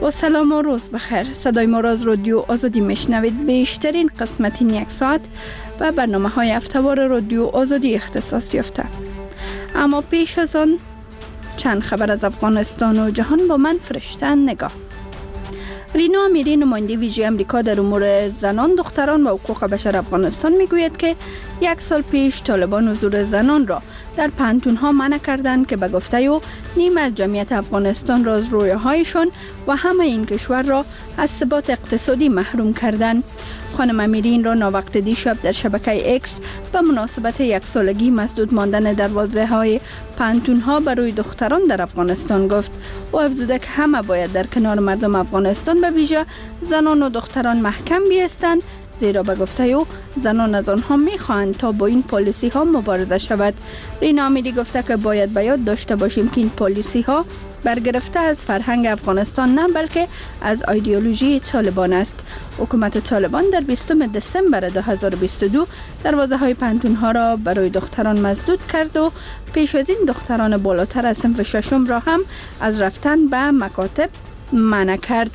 با سلام و روز بخیر. صدای ما را از رادیو آزادی میشنوید. بیشترین قسمت این یک ساعت و برنامه های هفته‌وار رادیو آزادی اختصاص یافته. اما پیش از آن چند خبر از افغانستان و جهان با من فرشته نگاه. رینا امیری نماینده ویژه امریکا در امور زنان، دختران و حقوق بشر افغانستان میگوید که یک سال پیش طالبان حضور زنان را در پانتون‌ها منع کردند که به گفته او نیم از جمعیت افغانستان را از رویاهایشان و همه این کشور را از ثبات اقتصادی محروم کردند. خانم امیری این را ناوقت دیشب در شبکه اکس به مناسبت یک سالگی مسدود ماندن دروازه‌های پانتون‌ها برای دختران در افغانستان گفت. او افزوده که همه باید در کنار مردم افغانستان به ویژه زنان و دختران محکم بایستند، زیرا به گفته او زنان از آنها می‌خواهند تا با این پالیسی ها مبارزه شود. رینا امیری گفته که باید به یاد داشته باشیم که این پالیسی ها برگرفته از فرهنگ افغانستان نه بلکه از ایدئولوژی طالبان است. حکومت طالبان در 20 دسامبر 2022 دروازه های پانتون ها را برای دختران مسدود کرد و پیش از این دختران بالاتر از صنف ششم را هم از رفتن به مکاتب منع کرد.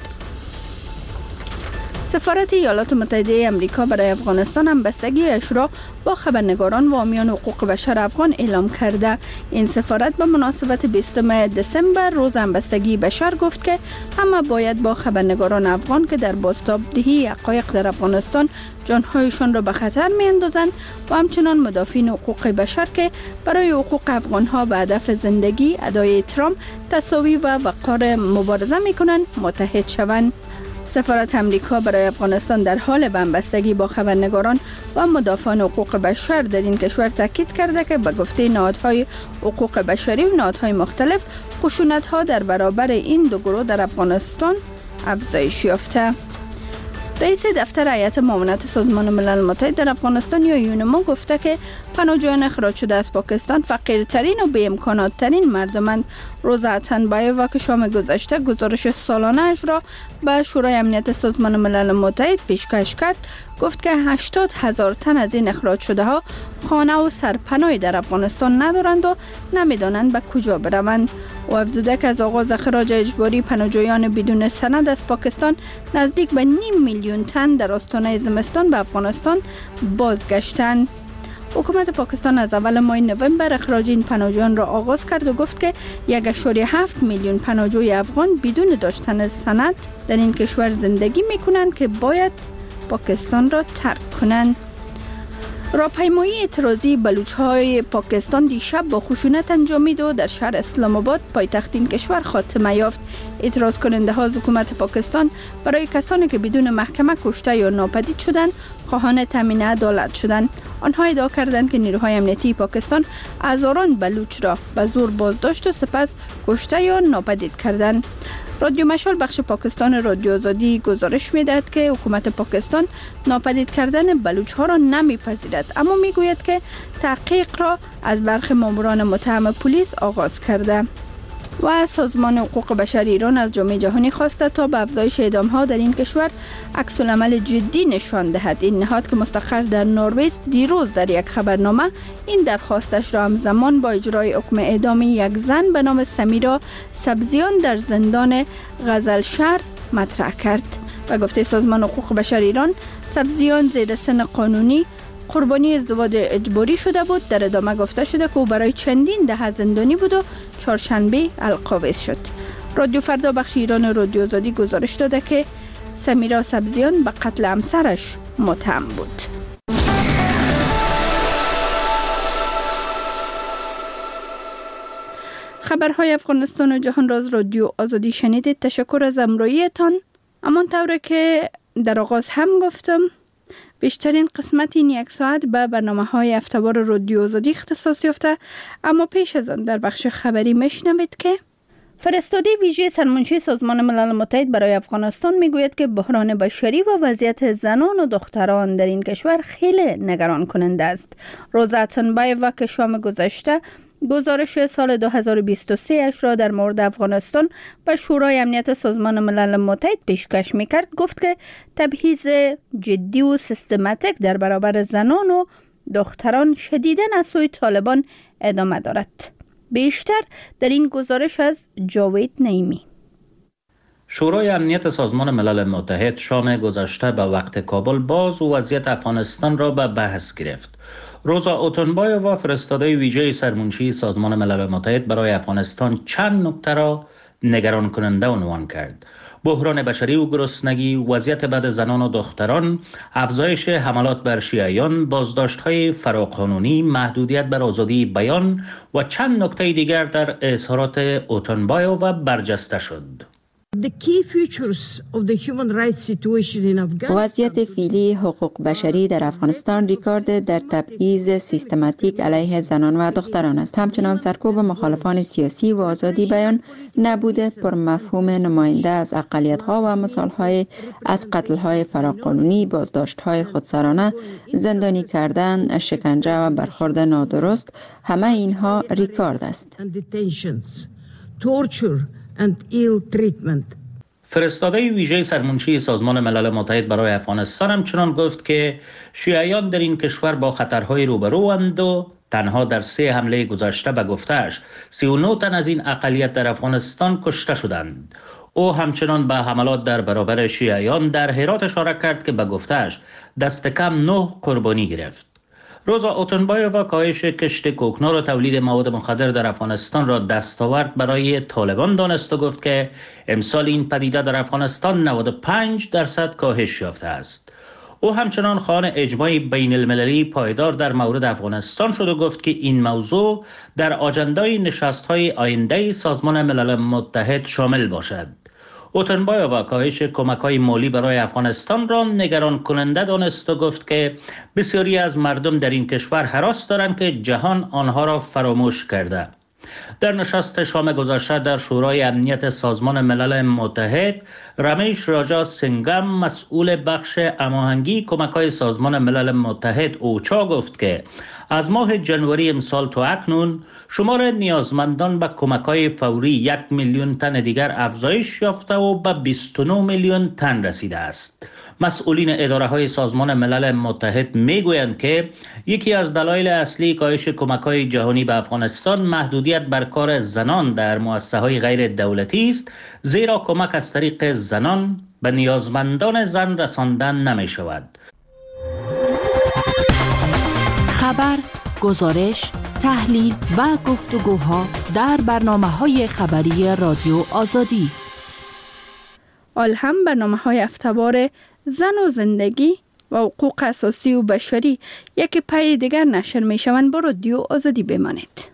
سفارت ایالات متحده آمریکا برای افغانستان هم بستگی‌اش را با خبرنگاران و حامیان حقوق بشر افغان اعلام کرده. این سفارت به مناسبت 20 دسامبر روز همبستگی بشر گفت که همه باید با خبرنگاران افغان که در بازتاب‌دهی حقایق در افغانستان جانهایشان را به خطر می‌اندازند و همچنان مدافعین حقوق بشر که برای حقوق افغان‌ها به هدف زندگی، ادای احترام، تساوی و وقار مبارزه می‌کنند متحد شوند. سفارت امریکا برای افغانستان در حال بنبستگی با خبرنگاران و مدافعان حقوق بشر در این کشور تاکید کرده که به گفته نهادهای حقوق بشری و نهادهای مختلف خشونت‌ها در برابر این دو گروه در افغانستان افزایش یافته. رئیس دفتر هیئت معاونت سازمان ملل متحد در افغانستان یا یونما گفته که پناهجویان اخراج شده از پاکستان فقیرترین و بی امکانات ترین مردمند. روزا اتنبایووا که شام گذشته گزارش سالانه اش را به شورای امنیت سازمان ملل متحد پیشکش کرد، گفت که 80,000 تن از این اخراج شده ها خانه و سرپناهی در افغانستان ندارند و نمیدانند به کجا بروند. و افزوده که از آغاز اخراج اجباری پناهجویان بدون سند از پاکستان نزدیک به 500,000 تن در آستانه زمستان به افغانستان بازگشتند. حکومت پاکستان از اول ماه نوامبر اخراج این پناهجویان را آغاز کرد و گفت که 1.7 میلیون پناهجوی افغان بدون داشتن سند در این کشور زندگی می‌کنند که باید پاکستان را ترک کنند. راهپیمایی اعتراضی بلوچ‌های پاکستان دیشب با خشونت انجامید و در شهر اسلام آباد پایتخت این کشور خاتمه یافت. اعتراض کننده ها از حکومت پاکستان برای کسانی که بدون محکمه کشته یا ناپدید شدند خواهان تامین عدالت شدند. آنها ادعا کردند که نیروهای امنیتی پاکستان هزاران بلوچ را به زور بازداشت و سپس کشته یا ناپدید کردند. رادیو مشال بخش پاکستان رادیو آزادی گزارش می‌دهد که حکومت پاکستان ناپدید کردن بلوچ ها را نمی‌پذیرد، اما می‌گوید که تحقیق را از برخی ماموران متهم پلیس آغاز کرده. و سازمان حقوق بشر ایران از جامعه جهانی خواسته تا به افزایش اعدام‌ها در این کشور عکس‌العمل جدی نشان دهد. این نهاد که مستقر در نروژ دیروز در یک خبرنامه این درخواستش را همزمان با اجرای حکم اعدام یک زن به نام سمیرا سبزیان در زندان غزلشهر مطرح کرد. و گفته سازمان حقوق بشر ایران سبزیان زیر سن قانونی قربانی ازدواج اجباری شده بود. در ادامه گفته شده که او برای چندین دهه زندانی بود و چهارشنبه القابض شد. رادیو فردا بخش ایران رادیو آزادی گزارش داده که سمیرا سبزیان به قتل همسرش متهم بود. خبرهای افغانستان و جهان را از رادیو آزادی شنیدید. تشکر از همراهیتان. همانطور که در آغاز هم گفتم بیشترین قسمت این یک ساعت به برنامه‌های هفته‌وار رادیو آزادی اختصاص یافته، اما پیش از آن در بخش خبری میشنوید که فرستاده ویژه سرمنشی سازمان ملل متحد برای افغانستان میگوید که بحران بشری و وضعیت زنان و دختران در این کشور خیلی نگران کننده است. روزا اتنبایووا که شام گذشته گزارش سال 2023 اش را در مورد افغانستان به شورای امنیت سازمان ملل متحد پیشکش میکرد، گفت که تبعیض جدی و سیستماتیک در برابر زنان و دختران شدیداً از سوی طالبان ادامه دارد. بیشتر در این گزارش از جاوید نعیمی. شورای امنیت سازمان ملل متحد شام گذشته به وقت کابل باز وضعیت افغانستان را به بحث گرفت. روزا اوتنبایووا فرستاده ویژه سرمنشی سازمان ملل متحد برای افغانستان چند نکته را نگران کننده عنوان کرد. بحران بشری و گرسنگی، وضعیت بد زنان و دختران، افزایش حملات بر شیعیان، بازداشت‌های فراقانونی، محدودیت بر آزادی بیان و چند نکته دیگر در اظهارات اوتنبایووا برجسته شد. وضعیت فعلی حقوق بشری در افغانستان ریکارد در تبعیض سیستماتیک علیه زنان و دختران است. همچنان سرکوب مخالفان سیاسی و آزادی بیان، نبود پرمفهوم نماینده از اقلیت‌ها و مثال‌های از قتل‌های فراقانونی، بازداشت‌های خودسرانه، زندانی کردن، شکنجه و برخورد نادرست، همه اینها ریکارد است. فرستاده ویژه سرمنشی سازمان ملل متحد برای افغانستان همچنان گفت که شیعیان در این کشور با خطرهای روبروند و تنها در 3 حمله گذشته به گفته‌اش 39 تن از این اقلیت در افغانستان کشته شدند. او همچنان به حملات در برابر شیعیان در هرات اشاره کرد که به گفته‌اش دست کم 9 قربانی گرفت. روزا اوتنبایووا کاهش کشت کوکنار و تولید مواد مخدر در افغانستان را دستاورد برای طالبان دانست و گفت که امسال این پدیده در افغانستان 95% کاهش یافته است. او همچنان خواهان اجماع بین المللی پایدار در مورد افغانستان شد و گفت که این موضوع در آجندای نشست‌های آینده سازمان ملل متحد شامل باشد. اوتنبایووا کاهش کمک‌های مالی برای افغانستان را نگران کننده دانست و گفت که بسیاری از مردم در این کشور هراس دارند که جهان آنها را فراموش کرده. در نشست شام گذشته در شورای امنیت سازمان ملل متحد، رمیش راجا سنگم مسئول بخش هماهنگی کمک‌های سازمان ملل متحد اوچا گفت که از ماه جنوری امسال تا اکنون شمار نیازمندان به کمک‌های فوری 1 میلیون تن دیگر افزایش یافته و به 29 میلیون تن رسیده است. مسئولین اداره‌های سازمان ملل متحد میگویند که یکی از دلایل اصلی کاهش کمک‌های جهانی به افغانستان محدودیت بر کار زنان در مؤسسه‌های غیر دولتی است، زیرا کمک از طریق زنان به نیازمندان زن رساندن نمی‌شود. خبر، گزارش، تحلیل و گفتگوها در برنامه‌های خبری رادیو آزادی. هم برنامه‌های هفته‌وار زن و زندگی و حقوق اساسی و بشری یکی پای دیگر نشر می شوند. با رادیو آزادی بمانید.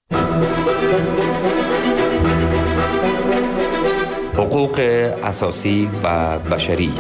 حقوق اساسی و بشری.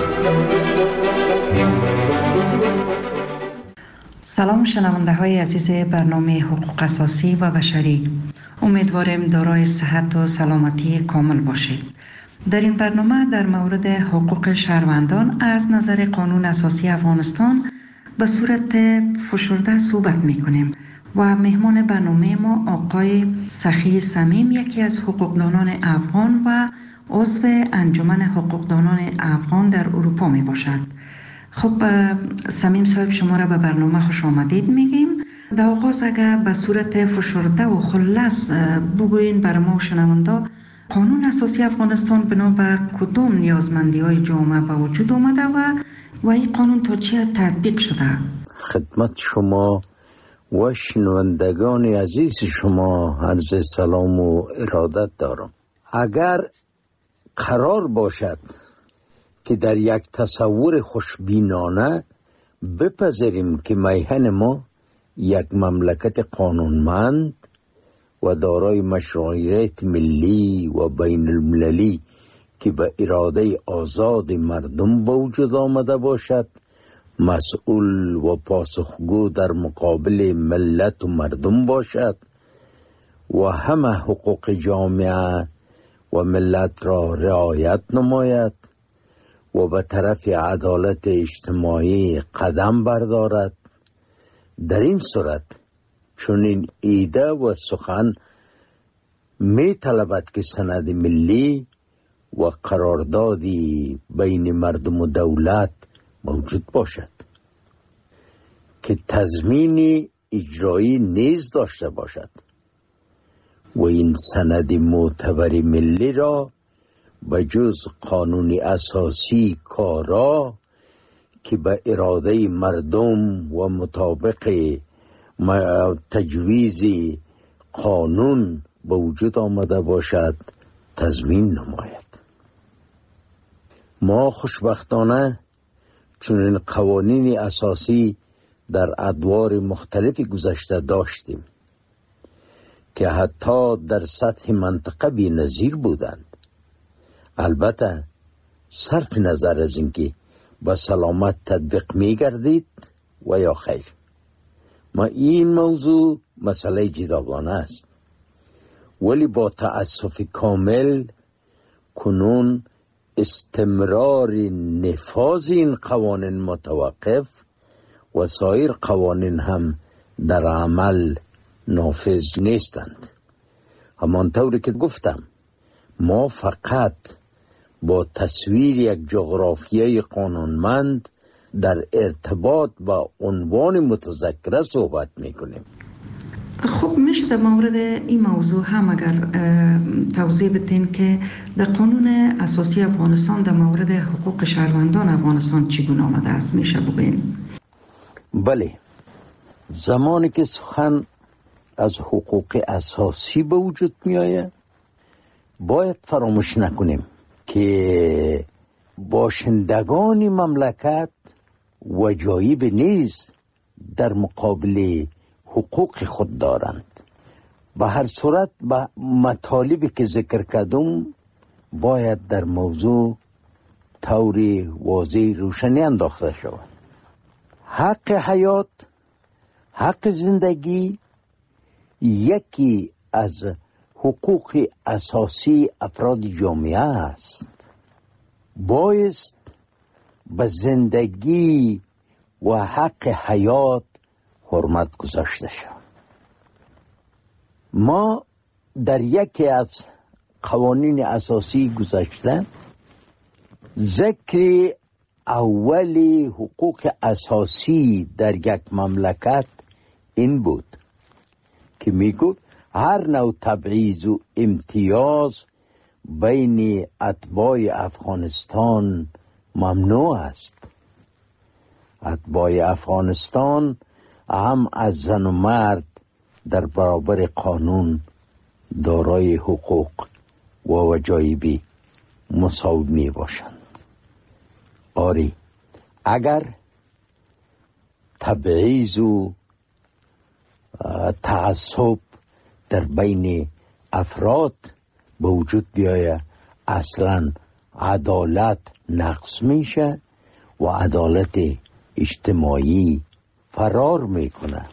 سلام شنونده های عزیز برنامه حقوق اساسی و بشری. امیدواریم دارای صحت و سلامتی کامل باشید. در این برنامه در مورد حقوق شهروندان از نظر قانون اساسی افغانستان به صورت فشرده صحبت میکنیم و مهمان برنامه ما آقای سخی صمیم، یکی از حقوقدانان افغان و عضو انجمن حقوقدانان افغان در اروپا می باشد. خب صمیم صاحب، شما را به برنامه خوش آمدید میگیم. در آغاز اگر به صورت فشرده و خلاص بگوین بر ما شنونده، قانون اساسی افغانستان بنابر کدام نیازمندی های جامعه به وجود آمده و این قانون تا چه تطبیق شده؟ خدمت شما و شنوندگان عزیز شما عرض سلام و ارادت دارم. اگر قرار باشد که در یک تصور خوشبینانه بپذیریم که میهن ما یک مملکت قانونمند و دارای مشروعیت ملی و بین المللی که به اراده آزاد مردم به وجود آمده باشد، مسئول و پاسخگو در مقابل ملت و مردم باشد و همه حقوق جامعه و ملت را رعایت نماید و به طرف عدالت اجتماعی قدم بردارد، در این صورت چنین ایده و سخن می طلبد که سند ملی و قراردادی بین مردم و دولت موجود باشد که تضمین اجرایی نیز داشته باشد و این سند معتبر ملی را بجز قانون اساسی کارا که به اراده مردم و مطابق تجویز قانون به وجود آمده باشد تضمین نماید. ما خوشبختانه چنین قوانین اساسی در ادوار مختلف گذشته داشتیم که حتی در سطح منطقه بی‌نظیر بودند. البته صرف نظر از اینکه با سلامت تطبیق می گردید و یا خیر. ما این موضوع مسئله جداگانه است، ولی با تأسف کامل کنون استمرار نفاذ این قوانین متوقف و سایر قوانین هم در عمل نافذ نیستند. همانطوری که گفتم ما فقط با تصویر یک جغرافیای قانونمند در ارتباط با عنوان متذکره صحبت میکنیم. خب میشه در مورد این موضوع هم اگر توضیح بدین که در قانون اساسی افغانستان در مورد حقوق شهروندان افغانستان چگونه آمده است میشه بگین؟ بله، زمانی که سخن از حقوق اساسی به وجود می آید باید فراموش نکنیم که باشندگان مملکت وجایب نیز در مقابل حقوق خود دارند. به هر صورت به مطالبی که ذکر کردم باید در موضوع طور واضح روشنی انداخته شود. حق حیات، حق زندگی یکی از حقوق اساسی افراد جامعه است. بایست به زندگی و حق حیات حرمت گذاشته شود. ما در یکی از قوانین اساسی گذشته ذکر اولی حقوق اساسی در یک مملکت این بود که میگفت هر نوع تبعیض و امتیاز بین اتباع افغانستان ممنوع است. اتباع افغانستان هم از زن و مرد در برابر قانون دارای حقوق و وجایب مساوی می باشند. آری، اگر تبعیض و تعصب در بین افراد به وجود بیاید اصلا عدالت نقص میشه و عدالت اجتماعی فرار میکنه.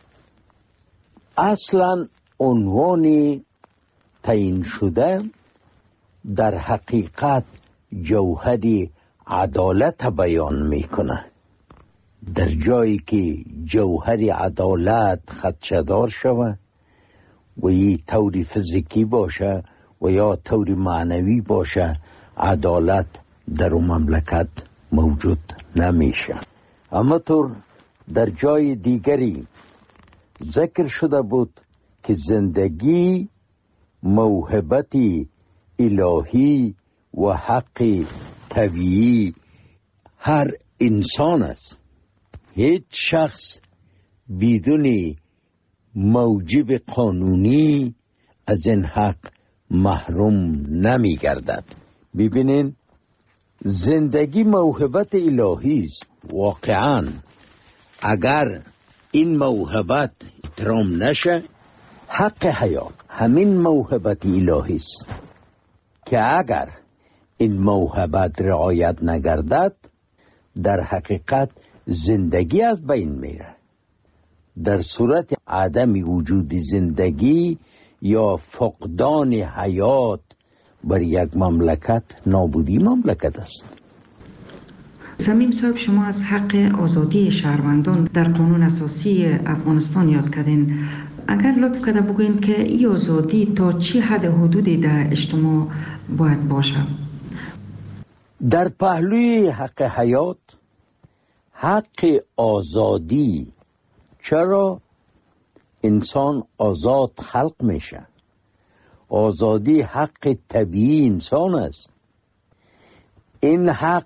اصلا عنوان تعیین شده در حقیقت جوهر عدالت بیان میکنه. در جایی که جوهر عدالت خدشه‌دار شود و یه طور فیزیکی باشه و یا طور معنوی باشه، عدالت در اون مملکت موجود نمیشه. اما طور در جای دیگری ذکر شده بود که زندگی موهبت الهی و حق طبیعی هر انسان است. هیچ شخص بدون موجب قانونی از این حق محروم نمی گردد. ببینین، زندگی موهبت الهی است. واقعا اگر این موهبت احترام نشه، حق حیات همین موهبت الهی است که اگر این موهبت رعایت نگردد در حقیقت زندگی از بین میره. در صورت عدم وجود زندگی یا فقدان حیات بر یک مملکت نابودی مملکت است. صمیم صاحب، شما از حق آزادی شهروندان در قانون اساسی افغانستان یاد کردین. اگر لطف کرده بگوین که این آزادی تا چی حد حدودی در اجتماع باید باشه؟ در پهلوی حق حیات، حق آزادی، چرا انسان آزاد خلق میشه؟ آزادی حق طبیعی انسان است. این حق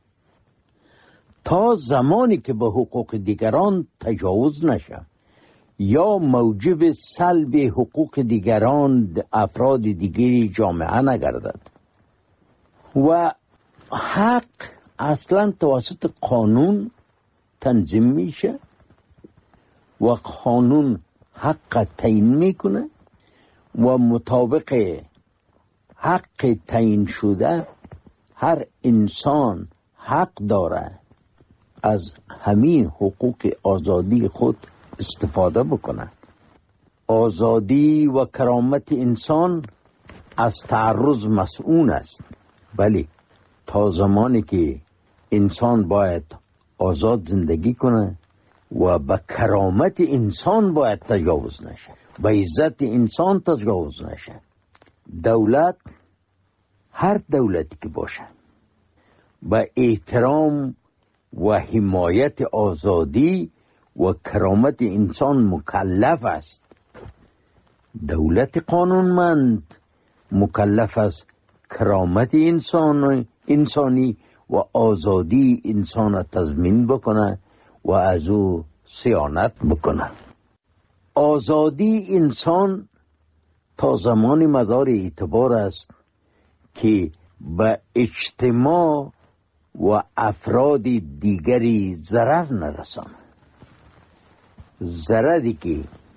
تا زمانی که به حقوق دیگران تجاوز نشه یا موجب سلب حقوق دیگران افراد دیگری جامعه نگردد. و حق اصلا توسط قانون تنظیم میشه و قانون حق تعیین میکنه و مطابق حق تعیین شده هر انسان حق داره از همین حقوق آزادی خود استفاده بکنه. آزادی و کرامت انسان از تعرض مسئول است، ولی تا زمانی که انسان باید آزاد زندگی کنه و به کرامت انسان باید تجاوز نشه، به عزت انسان تجاوز نشه. دولت، هر دولتی که باشه، با احترام و حمایت آزادی و کرامت انسان مکلف است. دولت قانونمند مکلف است کرامت انسانی و آزادی انسان را تضمین بکنه و از او صیانت بکنه. آزادی انسان تا زمان مدار اعتبار است که به اجتماع و افراد دیگری ضرر نرسانه. ضرری که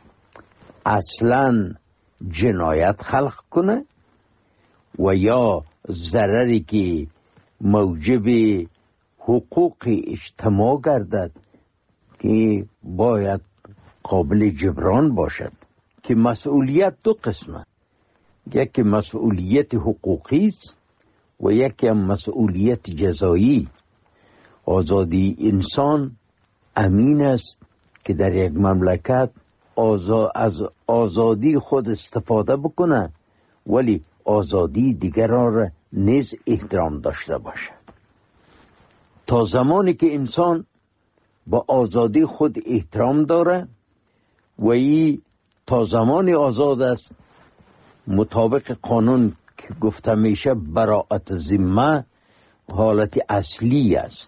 اصلا جنایت خلق کنه و یا ضرری که موجب حقوق اجتماع گردد که باید قابل جبران باشد. که مسئولیت دو قسمه، یکی مسئولیت حقوقی است و یکی مسئولیت جزایی. آزادی انسان امین است که در یک مملکت از آزادی خود استفاده بکنه ولی آزادی دیگران را نیز احترام داشته باشه. تا زمانی که انسان با آزادی خود احترام داره و ای تا زمانی آزاد است، مطابق قانون که گفته میشه براءت ذمه حالت اصلی است.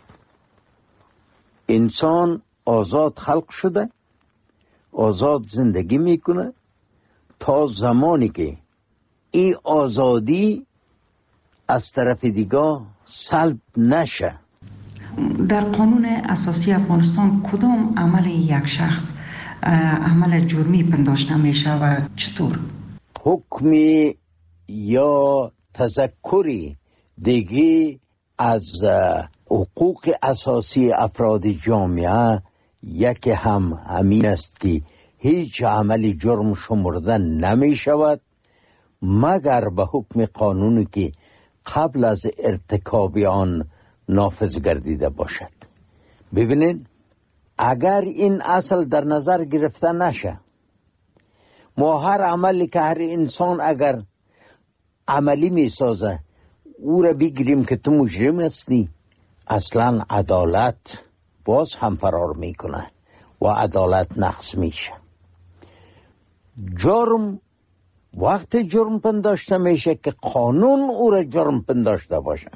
انسان آزاد خلق شده، آزاد زندگی میکنه تا زمانی که این آزادی از طرف دیگه سلب نشه. در قانون اساسی افغانستان کدام عمل یک شخص عمل جرمی پنداشته میشه و چطور؟ حکمی یا تذکری دیگه از حقوق اساسی افراد جامعه یکی همین است که هیچ عمل جرم شمرده نمی شود مگر به حکم قانونی که قبل از ارتکاب آن نافذ گردیده باشد. ببینید، اگر این اصل در نظر گرفته نشه، ما هر عملی که هر انسان اگر عملی می سازه او را بگیریم که تو مجرم هستی، اصلا عدالت باز هم فرار میکنه و عدالت نقص میشه. جرم وقت جرم پنداشته میشه که قانون او را جرم پنداشته باشه،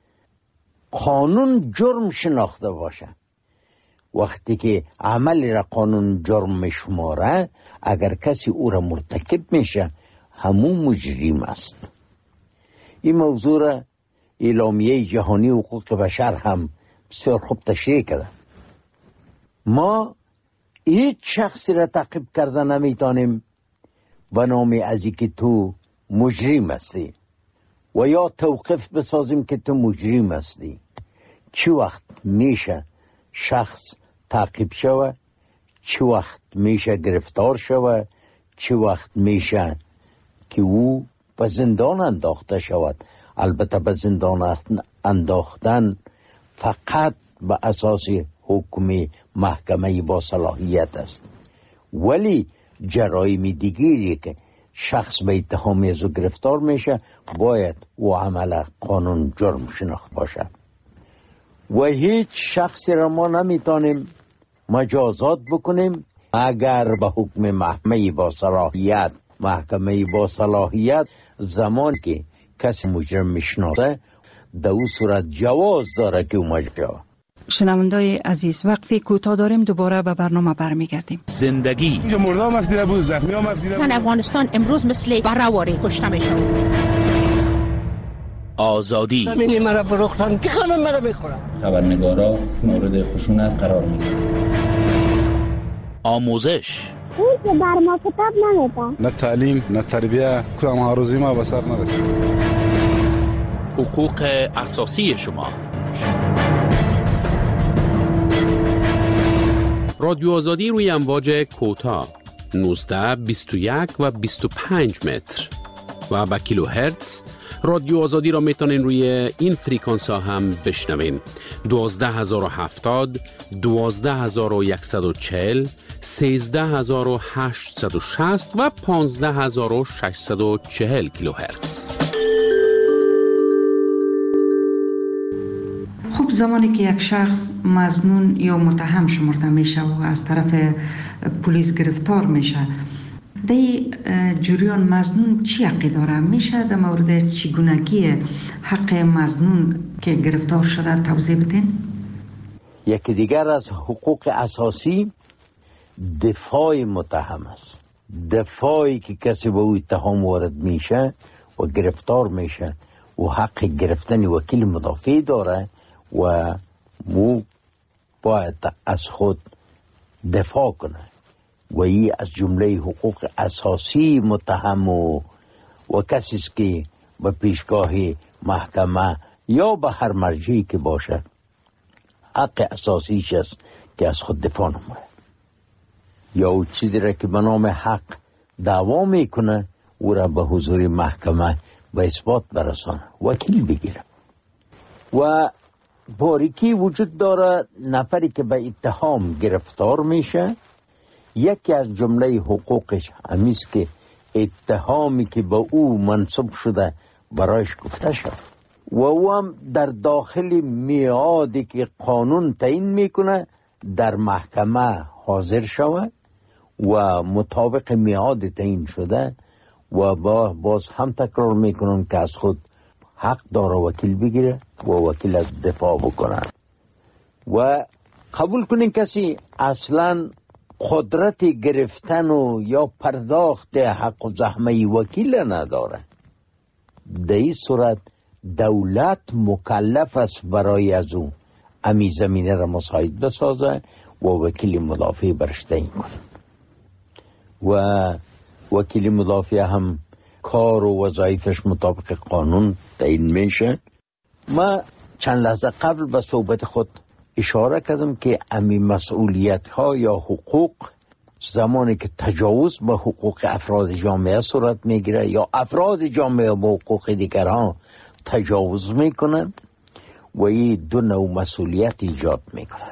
قانون جرم شناخته باشه. وقتی که عملی را قانون جرم میشماره، اگر کسی او را مرتکب میشه همون مجرم است. این موضوع را اعلامیه جهانی حقوق بشر هم بسیار خوب تشریح کرده. ما هیچ شخصی را تعقیب کرده نمیتونیم به نام ازی که تو مجرم هستی و یا توقف بسازیم که تو مجرم هستی. چی وقت میشه شخص تعقیب شوه، چی وقت میشه گرفتار شوه، چی وقت میشه که او به زندان انداخته شود. البته به زندان انداختن فقط به اساس حکم محکمه با صلاحیت است، ولی جرایم دیگری که شخص به اتهام از او گرفتار میشه باید او عمل قانون جرم شناخت باشه. و هیچ شخصی را ما نمیتونیم مجازات بکنیم اگر به حکم محکمه با صلاحیت زمان که کسی مجرم میشناسه در اون صورت جواز داره که اومجا. شنوندای عزیز، وقفی کوتاه داریم، دوباره به برنامه برمیگردیم. زندگی اینجا مرده هم افدیده بود، زخمی هم افدیده بود. افغانستان امروز مثل برآوری کشته میشه. آزادی زمینی مرا فروختن که همه مرا میخورن. خبرنگارا مورد خشونت قرار میگیرن. آموزش اون که بر ما کتاب نمیده. نه تعلیم نه تربیه، کدام ها روزی ما به سر نرسید. حقوق اساسی شما. رادیو آزادی روی امواج کوتاه 19 21 و 25 متر و با کیلو هرتز. رادیو آزادی را میتونین روی این فریکانس ها هم بشنوین. 12070 12140 13860 و 15640 کیلو هرتز. خب زمانی که یک شخص مظنون یا متهم شمرده میشه و از طرف پلیس گرفتار میشه، در جریان مظنون چی حقی داره؟ میشه در مورد چگونگی حق مظنون که گرفتار شده توضیح بدین؟ یکی دیگر از حقوق اساسی دفاع متهم است. دفاعی که کسی به او اتهام وارد میشه و گرفتار میشه و حق گرفتن وکیل مدافع داره و مو باید از خود دفاع کنه و این از جمله حقوق اساسی متهم و کسی است که به پیشگاه محکمه یا به هر مرجعی که باشه حق اساسیش است که از خود دفاع نمونه یا او چیزی را که به نام حق دعوا میکنه او را به حضور محکمه به اثبات برسانه، وکیل بگیره. و باریکی وجود داره نفری که به اتهام گرفتار میشه، یکی از جمله حقوقش همیست که اتهامی که به او منصوب شده برایش گفته شد و او هم در داخل میعادی که قانون تعیین میکنه در محکمه حاضر شود و مطابق میعاد تعیین شده و باز هم تکرار میکنن که از خود حق داره وکیل بگیره و وکیل از دفاع بکنه. و قبول کنین کسی اصلا قدرت گرفتن و یا پرداخت حق و زحمه وکیل نداره، در این صورت دولت مکلف است برای از او امی زمینه را مساعد بسازه و وکیل مدافع برش تعیین کنه و وکیل مدافع هم کار و وظایفش مطابق قانون تعیین میشه. ما چند لحظه قبل به صحبت خود اشاره کردم که امی مسئولیت ها یا حقوق زمانی که تجاوز به حقوق افراد جامعه صورت میگیره یا افراد جامعه به حقوق دیگران تجاوز میکنن و این دو نوع مسئولیت ایجاد میکنه.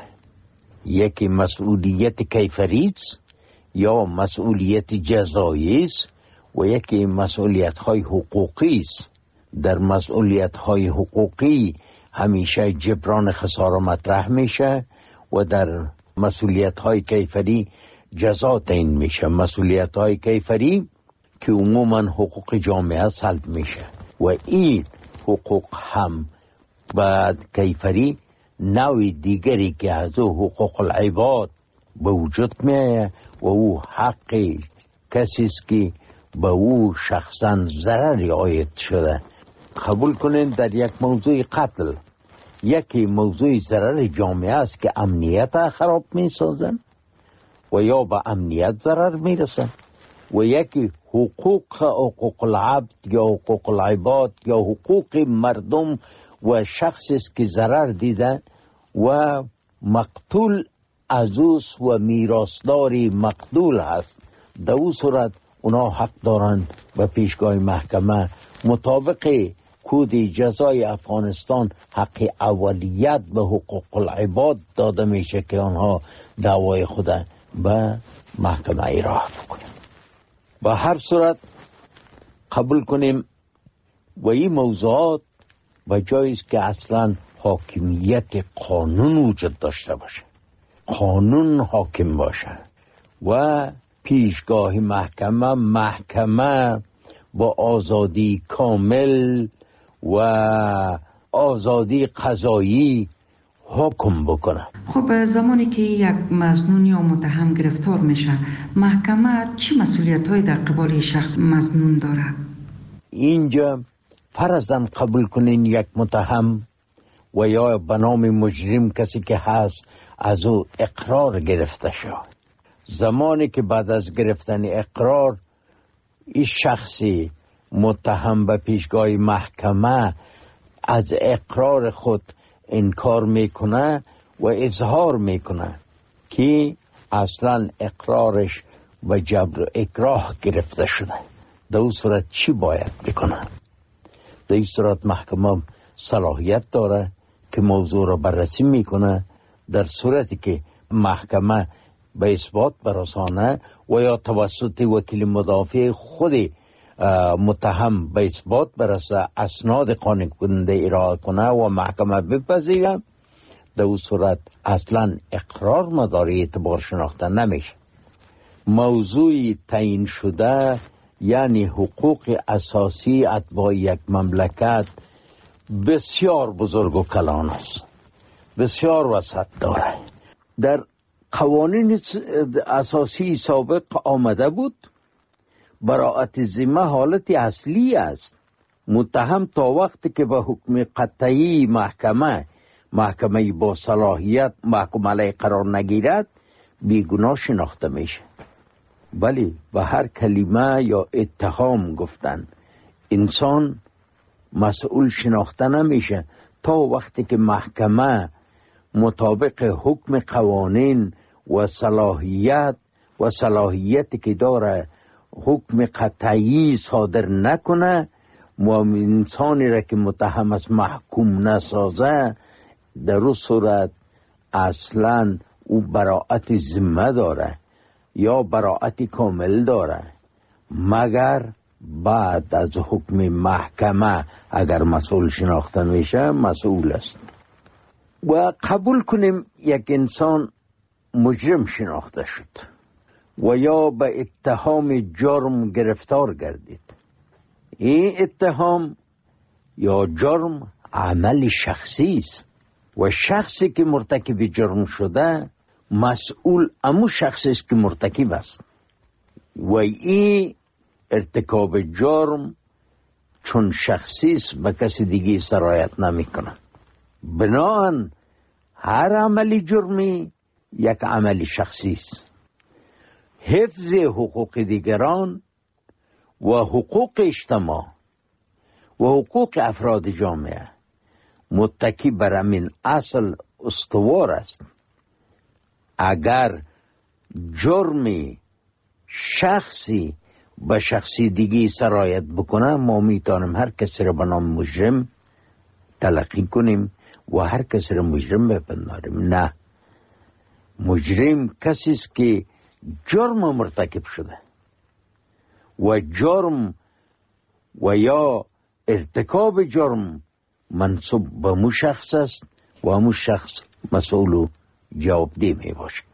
یکی مسئولیت کیفری است یا مسئولیت جزایی است و یکی مسئولیت های حقوقی است. در مسئولیت های حقوقی همیشه جبران خسارة مطرح میشه و در مسئولیت های کیفری جزا تعیین میشه. مسئولیت های کیفری که عموما حقوق جامعه سلب میشه و این حقوق هم بعد کیفری نوع دیگری که از حقوق العباد به وجود میه و او حق کسی است که به او شخصا ضرری عاید شده. قبول کنین در یک موضوع قتل یکی موضوع ضرر جامعه است که امنیت خراب می سازن و یا به امنیت ضرر می رسن و یکی حقوق العبد یا حقوق العباد یا حقوق مردم و شخصی است که ضرر دیدن و مقتول عزوز و میراثداری مقتول هست. در او صورت اونا حق دارند به پیشگاه محکمه مطابق کود جزای افغانستان حق اولیت به حقوق العباد داده میشه که آنها دعوای خود به محکمه ایراه بکنیم. به هر صورت قبول کنیم و این موضوعات و جاییست که اصلا حاکمیت قانون وجود داشته باشه، قانون حاکم باشه و پیشگاه محکمه با آزادی کامل و آزادی قضایی حکم بکنه. خب زمانی که یک مظنون یا متهم گرفتار میشه، محکمه چی مسئولیت‌هایی در قبال شخص مظنون داره؟ اینجا فرضاً قبول کنین یک متهم و یا به نام مجرم کسی که هست از او اقرار گرفته شد. زمانی که بعد از گرفتن اقرار این شخصی متهم به پیشگاه محکمه از اقرار خود انکار میکنه و اظهار میکنه که اصلا اقرارش و جبر و اکراه گرفته شده، در اون صورت چی باید بکنه؟ در این صورت محکمه صلاحیت داره که موضوع را بررسی میکنه. در صورتی که محکمه به اثبات برسانه و یا توسط وکیل مدافع خود متهم به اثبات برسه، اسناد قانع کننده ارائه کنه و محکمه بپذیره، در اون صورت اصلا اقرار مداری اعتبار شناخته نمیشه. موضوع تعیین شده یعنی حقوق اساسی اتباع یک مملکت بسیار بزرگ و کلان است، بسیار وسعت داره. در قوانین اساسی سابق آمده بود براءت ذمه حالت اصلی است. متهم تا وقتی که به حکم قطعی محکمه با صلاحیت محکوم علیه قرار نگیرد بیگناه شناخته میشه. ولی به هر کلمه یا اتهام گفتن انسان مسئول شناخته نمیشه تا وقتی که محکمه مطابق حکم قوانین و صلاحیتی که داره حکم قطعی صادر نکنه و انسانی را که متهم است محکوم نسازه، در اون صورت اصلا او براءت ذمه داره یا براءت کامل داره، مگر بعد از حکم محکمه اگر مسئول شناخته میشه مسئول است. و قبول کنیم یک انسان مجرم شناخته شد و یا به اتهام جرم گرفتار گردید. این اتهام یا جرم عمل شخصی است و شخصی که مرتکب جرم شده مسئول امو شخصی است که مرتکب است و این ارتکاب جرم چون شخصی است به کسی دیگه سرایت نمی کنه. بنابراین هر عملی جرمی یک عمل شخصی است. حفظ حقوق دیگران و حقوق اجتماع و حقوق افراد جامعه متکی بر همین اصل استوار است. اگر جرمی شخصی به شخصی دیگی سرایت بکنه، ما میتونیم هر کسی را به نام مجرم تلقی کنیم و هر کسی را مجرم بپنداریم. نه، مجرم کسی است که جرم مرتکب شده و جرم و یا ارتکاب جرم منصوب به مو شخص است و همون شخص مسئول و جوابدeh می باشد.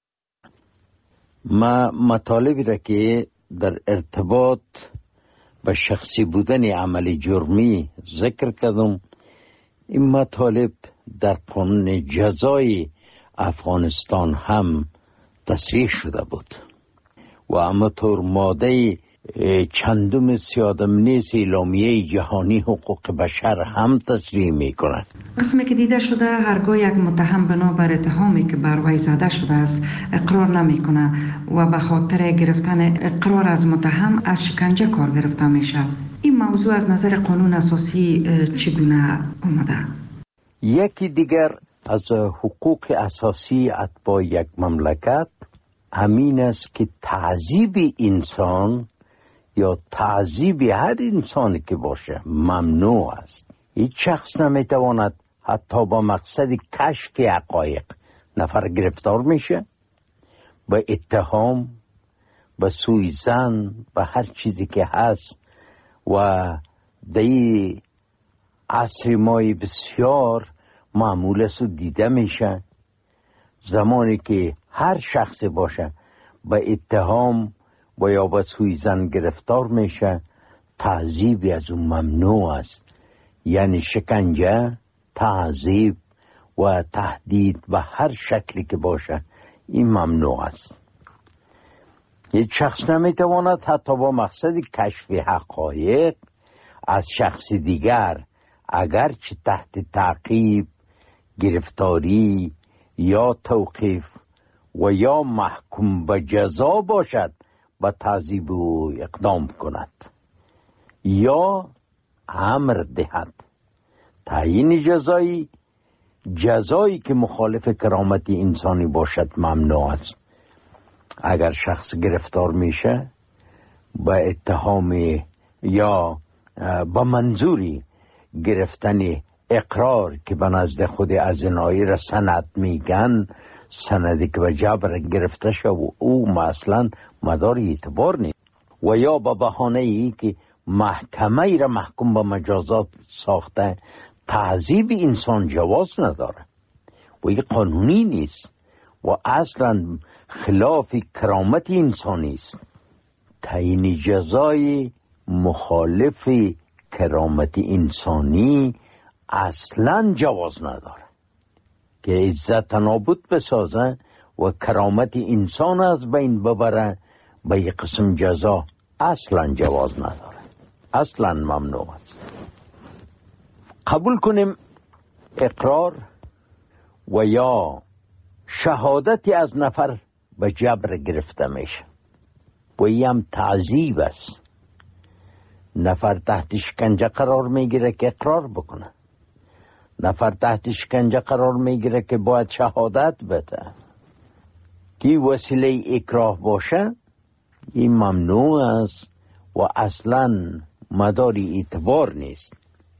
ما مطالبی را که در ارتباط به شخصی بودن عمل جرمی ذکر کردم، این مطالب در قانون جزای افغانستان هم تصریح شده بود و همانطور ماده چندم 31 اعلامیه جهانی حقوق بشر هم تصریح می کند. رسمی که دیده شده هرگاه یک متهم بنابر اتهامی که بر وی زده شده است اقرار نمی کنه و به خاطر گرفتن اقرار از متهم از شکنجه کار گرفته میشه. این موضوع از نظر قانون اساسی چگونه آمده؟ یکی دیگر از حقوق اساسی اتباع یک مملکت همین است که تعذیب انسان یا تعذیب هر انسانی که باشه ممنوع است. هیچ شخص نمیتواند حتی با مقصد کشف حقایق نفر گرفتار میشه، به اتهام، به سوءظن، به هر چیزی که هست. و در عصر ما بسیار معمول است و دیده میشه زمانی که هر شخص باشه به اتهام و یا به سوءظن گرفتار میشه، تعذیبی از اون ممنوع است یعنی شکنجه، تعذیب و تهدید و هر شکلی که باشه این ممنوع است. یک شخص نمیتواند حتی با مقصد کشف حقایق از شخص دیگر اگرچه تحت تعقیب، گرفتاری یا توقیف و یا محکوم به جزا باشد به تعذیب او اقدام کند یا امر دهد. تعیین جزایی که مخالف کرامت انسانی باشد ممنوع است. اگر شخص گرفتار میشه با اتهام یا با منظوری گرفتن اقرار که به نزد خود ازنایی را سند میگن، سندی که به جبر گرفته شد و او مثلا مدار اعتبار نیست، و یا با بهانه ای که محکمه ای را محکوم به مجازات ساخته، تعذیب انسان جواز نداره و این قانونی نیست و اصلا خلاف کرامت انسانی است. تعیین جزای مخالف کرامت انسانی اصلا جواز نداره که عزت نابود بسازه و کرامت انسان از بین ببره. به یک قسم جزا اصلا جواز نداره، اصلا ممنوع است. قبول کنیم اقرار و یا شهادتی از نفر به جبر گرفته میشه و این هم تعذیب است. نفر تحت شکنجه قرار میگیره که اقرار بکنه، نفر تحت شکنجه قرار میگیره که باید شهادت بده. که وسیله اکراه باشه این ممنوع است و اصلا مداری اعتبار نیست.